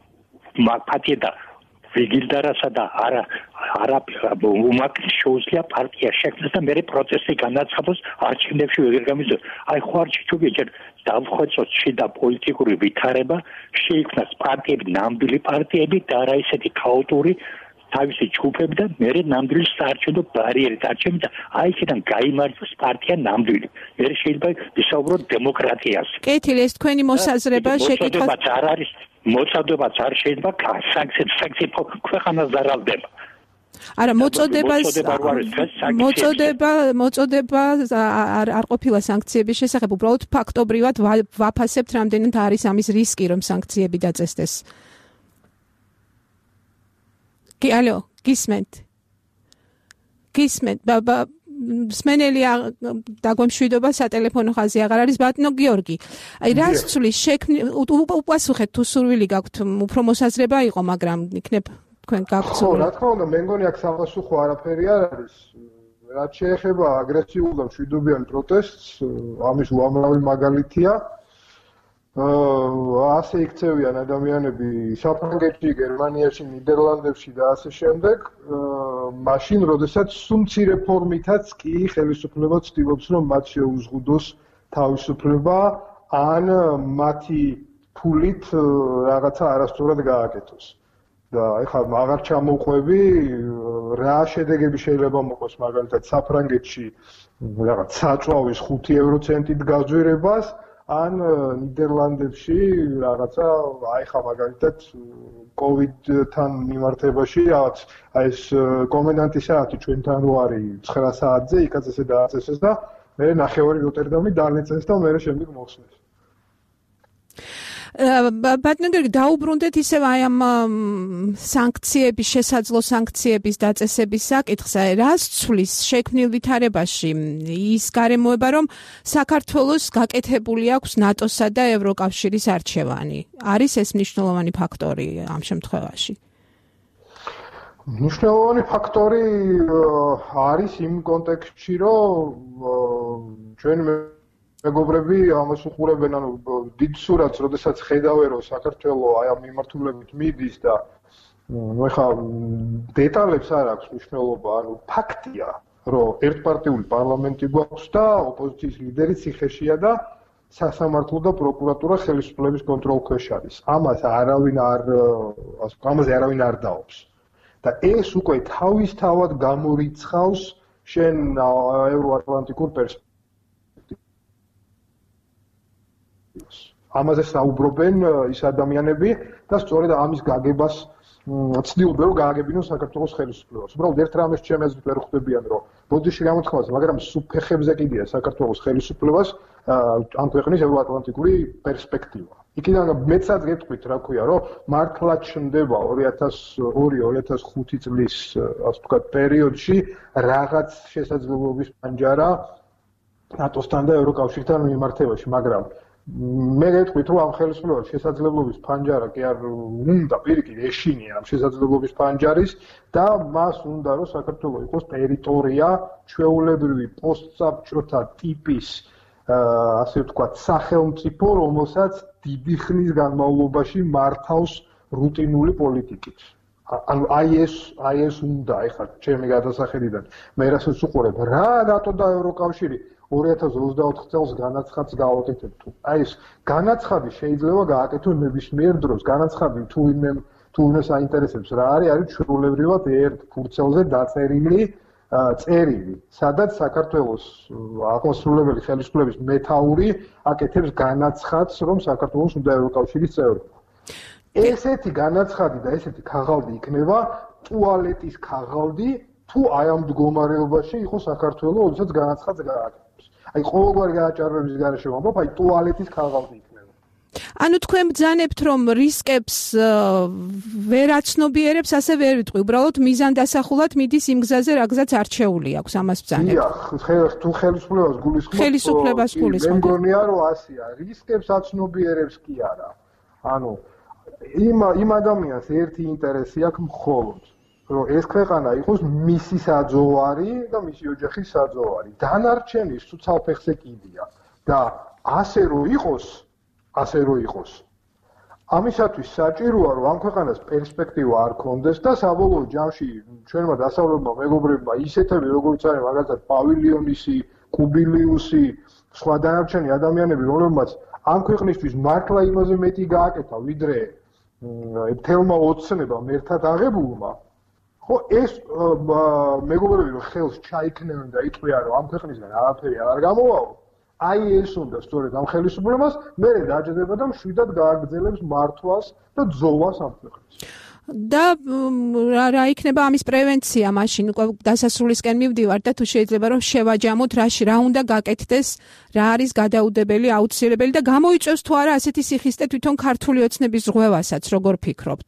პარტია ვიგილდარასა და არა არა უმაკლის შეუძლია პარტია შექმნას და მეორე პროცესი განაცხადოს არჩევნებში ვერ გამიზრდოს. აი ხო არჩევნებში ჯერ დავხვეწოთ შიდა პოლიტიკური ვითარება, შეიქმნას პარტიები, ნამდვილი პარტიები და არა ისეთი ქაოტური თავისი ჯგუფები და მეორე ნამდვილი საარჩევნო ბარიერი დარჩები და აი იქიდან გაიმართოს პარტია ნამდვილი. მეორე შეიძლება ვისაუბროთ დემოკრატიას. კეთილი, ეს თქვენი მოსაზრება შეკითხვა არ არის მოწოდებაც არ შეიძლება სანქციებს სანქციებს ქვეყანას ზარალდება. არა, მოწოდებას მოწოდება მოწოდება არ არ ყოფილა სანქციების შესახებ, უბრალოდ ფაქტობრივად ვაფასებთ რამდენად არის ამის რისკი, რომ სანქციები დაწესდეს. კი, ალო, გისმენთ. გისმენთ, ბაბა სმენელი დაგვემშვიდობა სატელეფონო ხაზი აღარ არის ბატონო გიორგი. აი რას ცulis შექმნი უპასუხეთ თუ სურვილი გაქვთ უფრო მოსაზრება იყო, მაგრამ იქნებ თქვენ გაგწევთ? ხო, რა თქმა უნდა, მე მგონი აქ საპასუხო არაფერი არ არის. რაც შეეხება აგრესიულ და მშვიდობიან პროტესტს, ამის უამრავი მაგალითია. აა ასე იქცევიან ადამიანები საფრანგეთში, გერმანიაში, ნიდერლანდებში და ასე შემდეგ. მაშინ, როდესაც სუმცირე ფორმითაც კი ხელისუფლება ცდილობს, რომ მათ შეუზღუდოს თავისუფლება, ან მათი ფულით რაღაცა არასწორად გააკეთოს. და ეხლა აღარ ჩამოვყვები, რა შედეგები შეიძლება მოყოს მაგალითად საფრანგეთში რაღაც საწვავის ხუთი ევრო ცენტით გაძვირებას, ან ნიდერლანდებში რაღაცა აი ხა მაგალითად კოვიდთან მიმართებაში რაღაც აი ეს კომენდანტის საათი ჩვენთან რო არის ცხრა საათზე, იქაც ესე დააწესეს და მე ნახევარი როტერდამი დანეცეს და მე შემდეგ მოხსნეს. ბატონო გიორგი, დაუბრუნდეთ ისევ აი ამ სანქციების, შესაძლო სანქციების დაწესების საკითხს, რას ცვლის შექმნილ ვითარებაში ის გარემოება, რომ საქართველოს გაკეთებული აქვს ნატოსა და ევროკავშირის არჩევანი. არის ეს მნიშვნელოვანი ფაქტორი ამ შემთხვევაში? მნიშვნელოვანი ფაქტორი არის იმ კონტექსტში, რომ ჩვენ მეგობრები ამას უყურებენ, ანუ დიდ სურათს, როდესაც ხედავენ, რომ საქართველოს აი ამ მიმართულებით მიდის და ნუ ეხა დეტალებს არ აქვს მნიშვნელობა, ანუ ფაქტია, რომ ერთპარტიული პარლამენტი გვაქვს და ოპოზიციის ლიდერი ციხეშია და სასამართლო და პროკურატურა ხელისუფლების კონტროლ ქვეშ არის. ამას არავინ არ ამაზე არავინ არ დაობს. და ეს უკვე თავისთავად გამორიცხავს შენ ევროატლანტიკურ პერსპექტივას. ამაზე საუბრობენ ის ადამიანები და სწორედ ამის გაგებას ცდილობენ, რომ გააგებინონ საქართველოს ხელისუფლებას. უბრალოდ ერთ რამეს ჩემი აზრით ვერ ხვდებიან, რომ ბოდიში გამოთქვას, მაგრამ სუფეხებზე კიდია საქართველოს ხელისუფლებას ამ ქვეყნის ევროატლანტიკური პერსპექტივა. იქიდან მეცად გეტყვით, რა ქვია, რომ მართლა ჩნდება ორი ათას ორი ორი ათას ხუთი წლის, ასე ვთქვათ, პერიოდში რაღაც შესაძლებლობის პანჯარა ნატოსთან და ევროკავშირთან მიმართებაში, მაგრამ მე გეტყვით, რომ ამ ხელისუფლებას შესაძლებლობის პანჯარა კი არ უნდა, პირიქით ეშინია ამ შესაძლებლობის პანჯარის და მას უნდა, რომ საქართველოს იყოს ტერიტორია ჩვეულებრივი პოსტსაბჭოთა ტიპის, ასე ვთქვათ, სახელმწიფო, რომელსაც დიდი ხნის განმავლობაში მართავს რუტინული პოლიტიკით. ანუ აი ეს, აი ეს უნდა, ეხლა ჩემი გადასახედიდან, მე რასაც უყურებ, რა ნატო და ევროკავშირი ორი ათას ოცდაოთხ წელს განაცხადს გააკეთებ თუ. აი ეს განაცხადი შეიძლება გააკეთონ ნებისმიერ დროს. განაცხადი თუ ვინმე თუ ვინმეს აინტერესებს რა არის, არის ჩვეულებრივად ერთ ფურცელზე დაწერილი წერილი, სადაც საქართველოს აღმასრულებელი ხელისუფლების მეთაური აკეთებს განაცხადს, რომ საქართველოს უნდა ევროკავშირის წევრი. ესეთი განაცხადი და ესეთი ქაღალდი იქნება ტუალეტის ქაღალდი, თუ აი ამ მდგომარეობაში იყოს საქართველოს, როდესაც განაცხადს გააკეთებს. აი ყოველგვარი გააჭარბების გარეშე ვამბობ, აი ტუალეტის ქაღალდი იქნება. ანუ თქვენ ბძანებთ, რომ რისკებს ვერ აცნობიერებს, ასე ვერ ვიტყვი, უბრალოდ მიზანდასახულად მიდის იმ გზაზე, რა გზაც არჩეული აქვს, ამას ბძანებთ. დიახ, თუ ხელისუფლებას გულისხმობ, ხელისუფლებას გულისხმობ. მე მგონია, რომ ასეა, რისკებს აცნობიერებს კი არა. ანუ იმ იმ ადამიანს ერთი ინტერესი აქვს მხოლოდ, რომ ეს ქვეყანა იყოს მისი საძოვარი და მისი ოჯახის საძოვარი. დანარჩენის თუ ცალფეხზე კიდია და ასე რო იყოს, ასე რო იყოს. ამისათვის საჭიროა, რომ ამ ქვეყანას პერსპექტივა არ ქონდეს და საბოლოო ჯამში ჩვენმა დასავლურმა მეგობრებმა ისეთები, როგორც არის მაგალითად პავილიონისი, კუბილიუსი, სხვა დანარჩენი ადამიანები, რომლებმაც ამ ქვეყნისთვის მართლა იმაზე მეტი გააკეთა, ვიდრე თელმა ოცნებამ ერთად აღებულმა. ხო, ეს მეგობრები რომ ხელს ჩაიქნევენ და იტყვიან, რომ ამ ქვეყნისგან არაფერი არ გამოვაო, აი ეს უნდა სწორედ ამ ხელისუფლებას მერე დაჯდება და მშვიდად გააგრძელებს მართვას და ძოვას ამ ქვეყნას. და რა იქნება ამის პრევენცია მაშინ უკვე დასასრულისკენ მივდივარ და თუ შეიძლება რომ შევაჯამოთ რაში რა უნდა გაკეთდეს, რა არის გადაუდებელი, აუცილებელი და გამოიწვევს თუ არა ასეთი სიხისტე თვითონ ქართული ოცნების ზღვევასაც, როგორ ფიქრობთ?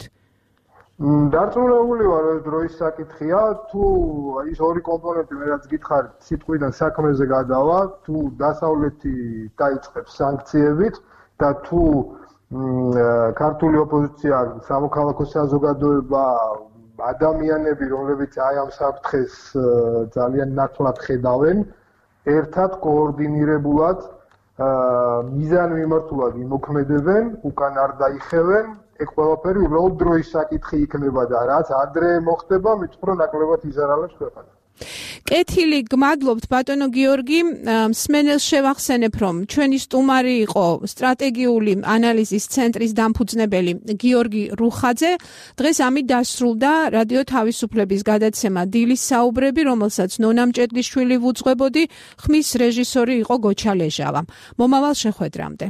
დარწმუნებული ვარ, ეს დროის საკითხია, თუ ის ორი კომპონენტი მე რაც გითხარით, სიტყვიდან საქმეზე გადავა, თუ დასავლეთი დაიწყებს სანქციებით და თუ ქართული ოპოზიცია, სამოქალაქო საზოგადოება ადამიანები, რომლებიც აი ამ საფრთხეს ძალიან ნათლად ხედავენ, ერთად კოორდინირებულად მიზანმიმართულად იმოქმედებენ, უკან არ დაიხევენ, ეგ ყველაფერი უბრალოდ დროის საკითხი იქნება და რაც ადრე მოხდება, მით უფრო ნაკლებად იზარალებს ქვეყანა. კეთილი, გმადლობთ ბატონო გიორგი, მსმენელს შევახსენებ, რომ ჩვენი სტუმარი იყო სტრატეგიული ანალიზის ცენტრის დამფუძნებელი გიორგი რუხაძე. დღეს ამით დასრულდა რადიო თავისუფლების გადაცემა დილის საუბრები, რომელსაც ნონა მჭედლიშვილი ვუძღვებოდი, ხმის რეჟისორი იყო გოჩა ლეჟავა. მომავალ შეხვედრამდე.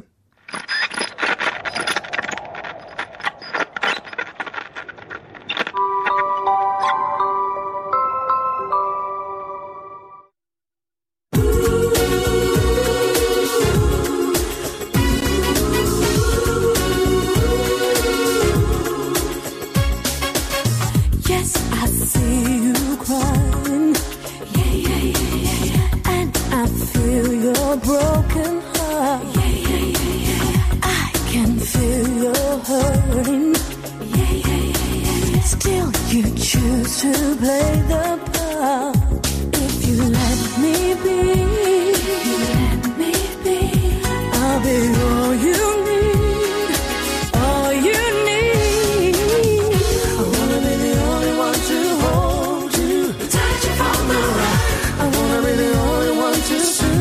Broken heart. Yeah, yeah, yeah, yeah, yeah. I can feel your hurting. Yeah, yeah, yeah, yeah, yeah. Still, you choose to play the part. If you let me be, you let me be. I'll be all you need, all you need. I wanna be the only one to hold you, touch you from the right. I wanna be the only one to soothe.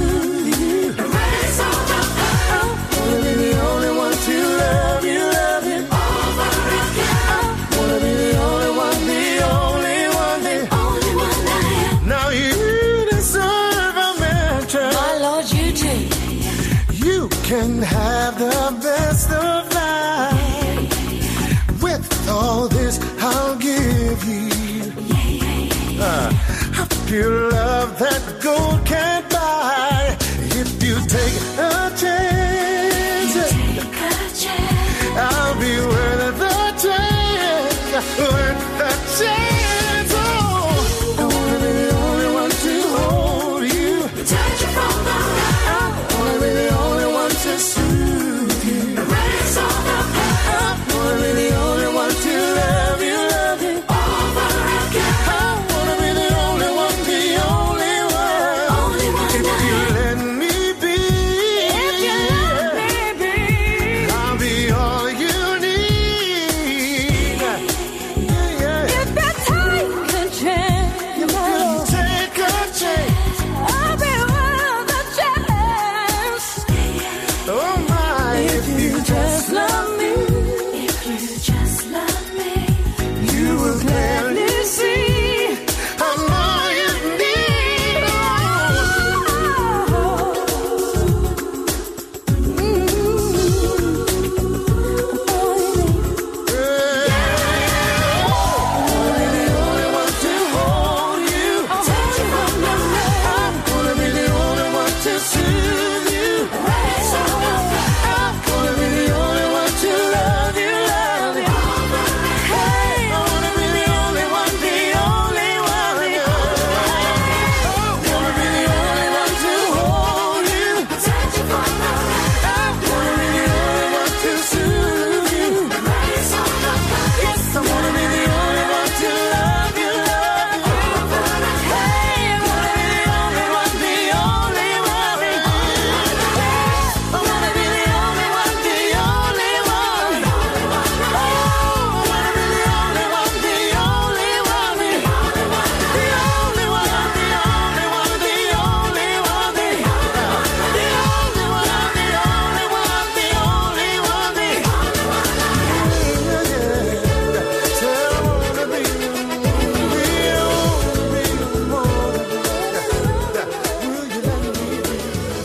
Can have the best of life. With all this I'll give you uh, a pure love that gold can't buy. If you take a chance, take a chance. I'll be worth the chance, worth the chance. Oh, I wanna be the only one to hold you, touch you from the right. I wanna be the only one to soothe you, erase all the pain. I wanna be the only one to love you, love you over again. I wanna be the only one, the only one, only one. If you let me be, if you let me be, I'll be all you need. Yeah, yeah. If you take a chance, you can take a chance. I'll be worth the chance. Oh my, if you just love me, if you just love me, you will gladly see I'm all you need. Oh, I'm the only one to hold you, touch you from the right. I'm gonna be the only one to soothe you, erase all the pain. I'm gonna be the only one to love you, love you. Hey, I wanna be the only one, the only one. I wanna be the only one to hold you, touch you from the right. I'm gonna be the only one to soothe you, erase all the pain. Yes, I wanna be the only one to love you, love you. Hey, I wanna be the only one, the only one. I wanna be the only one, the only one. Oh, I wanna be the only one, the only one. The only one, the only one, the only one, the only one. The only one, the only one, the only one. So I wanna be the only one. Will you let me be?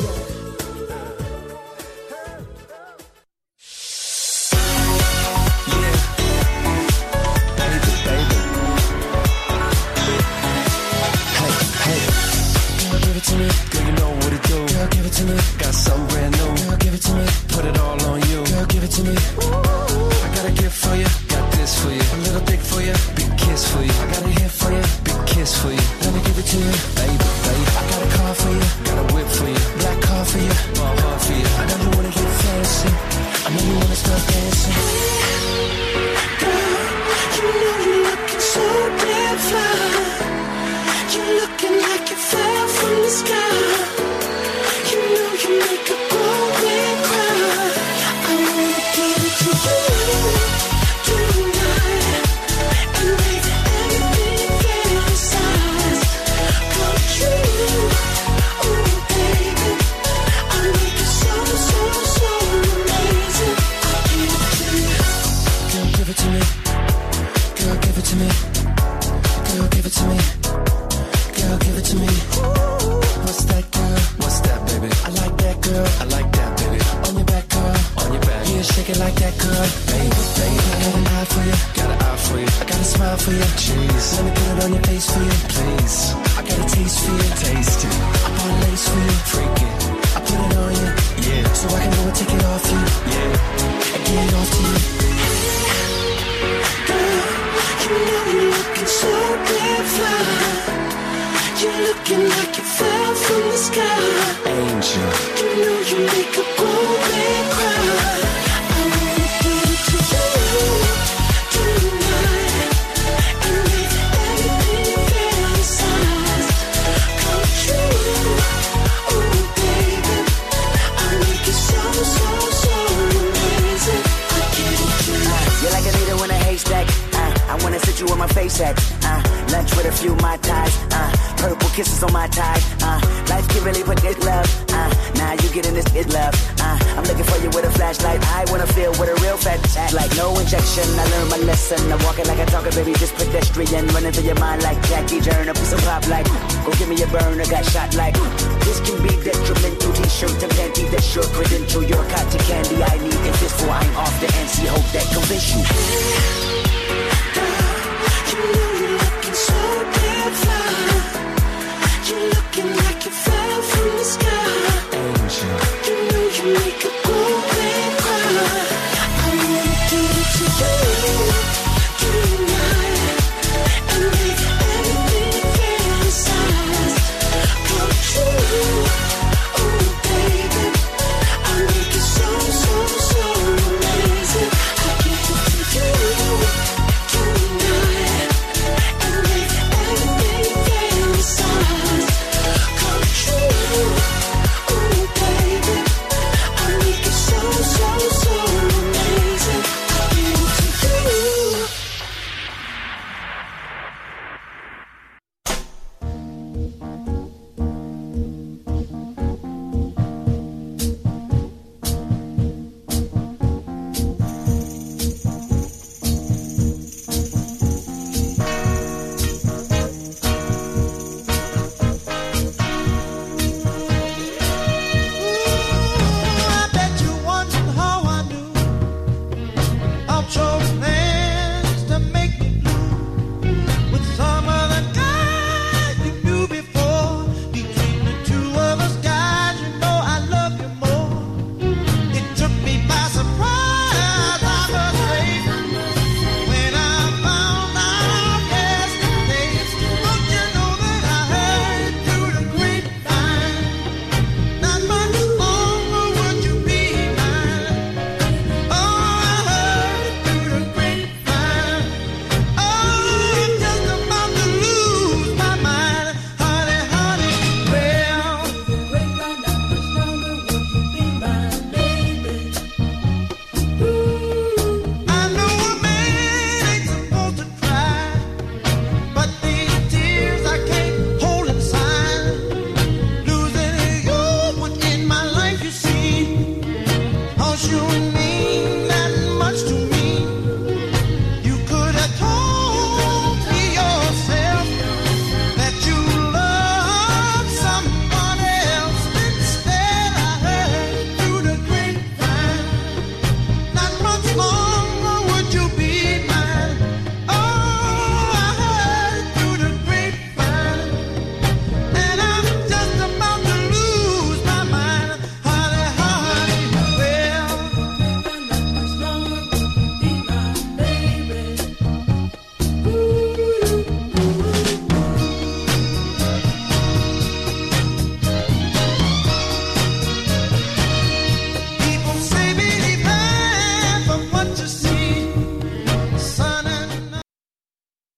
Girl, give it to me. Girl, you know what to do. Girl, give it to me. Got something brand new. Girl, give it to me. Put it all on you. Girl, give it to me. I got a gift for you. Got this for you. A little dick for you. Big kiss for you. I got a hit for you. Big kiss for you. Let me give it to you, baby, baby. I got a car for you. Got a whip for you. Black car for you. My heart for you. I know you wanna get fancy. I know you wanna start dancing. Girl, you know you're looking so Girl, give it to me. Girl, give it to me. Girl, give it to me. What's that, girl? What's that, baby? I like that, girl. I like that, baby. On your back, girl. On your back. Yeah, shake it like that, girl. Baby, baby. I got an eye for you. Got an eye for you. I got a smile for you. Jeez. Let me put it on your face for you. Please. I got a taste for you. Taste it. I bought a lace for you. Freak it. I put it on you. Yeah. So I can go and take it off you. Yeah. And get it off to you. Girl, you know you're looking so damn fly. You're looking like you fell from the sky. Angel. You know you make a grown man cry. I wanna give it to you tonight, and make everything you fantasize come true. Oh baby, I make it so, so, so amazing. I give it to you. Uh, you're like a needle in a haystack. Uh, I wanna sit you on my face at. Uh, lunch with a few Mai Tais. Uh, Purple kisses on my tie. Uh, life can really put this love. Uh, now you getting this is love. Uh, I'm looking for you with a flashlight. I wanna feel with a real fat act. Like no injection. I learned my lesson. I'm walking like a talker, baby. Just pedestrian. Running through your mind like Jackie Turner. Piece of pop like. Go give me a burner. Got shot like. This can be detrimental. T-shirt and panty. That's your credential. Your cotton candy. I need this for I'm off the N C. Hope that convince you.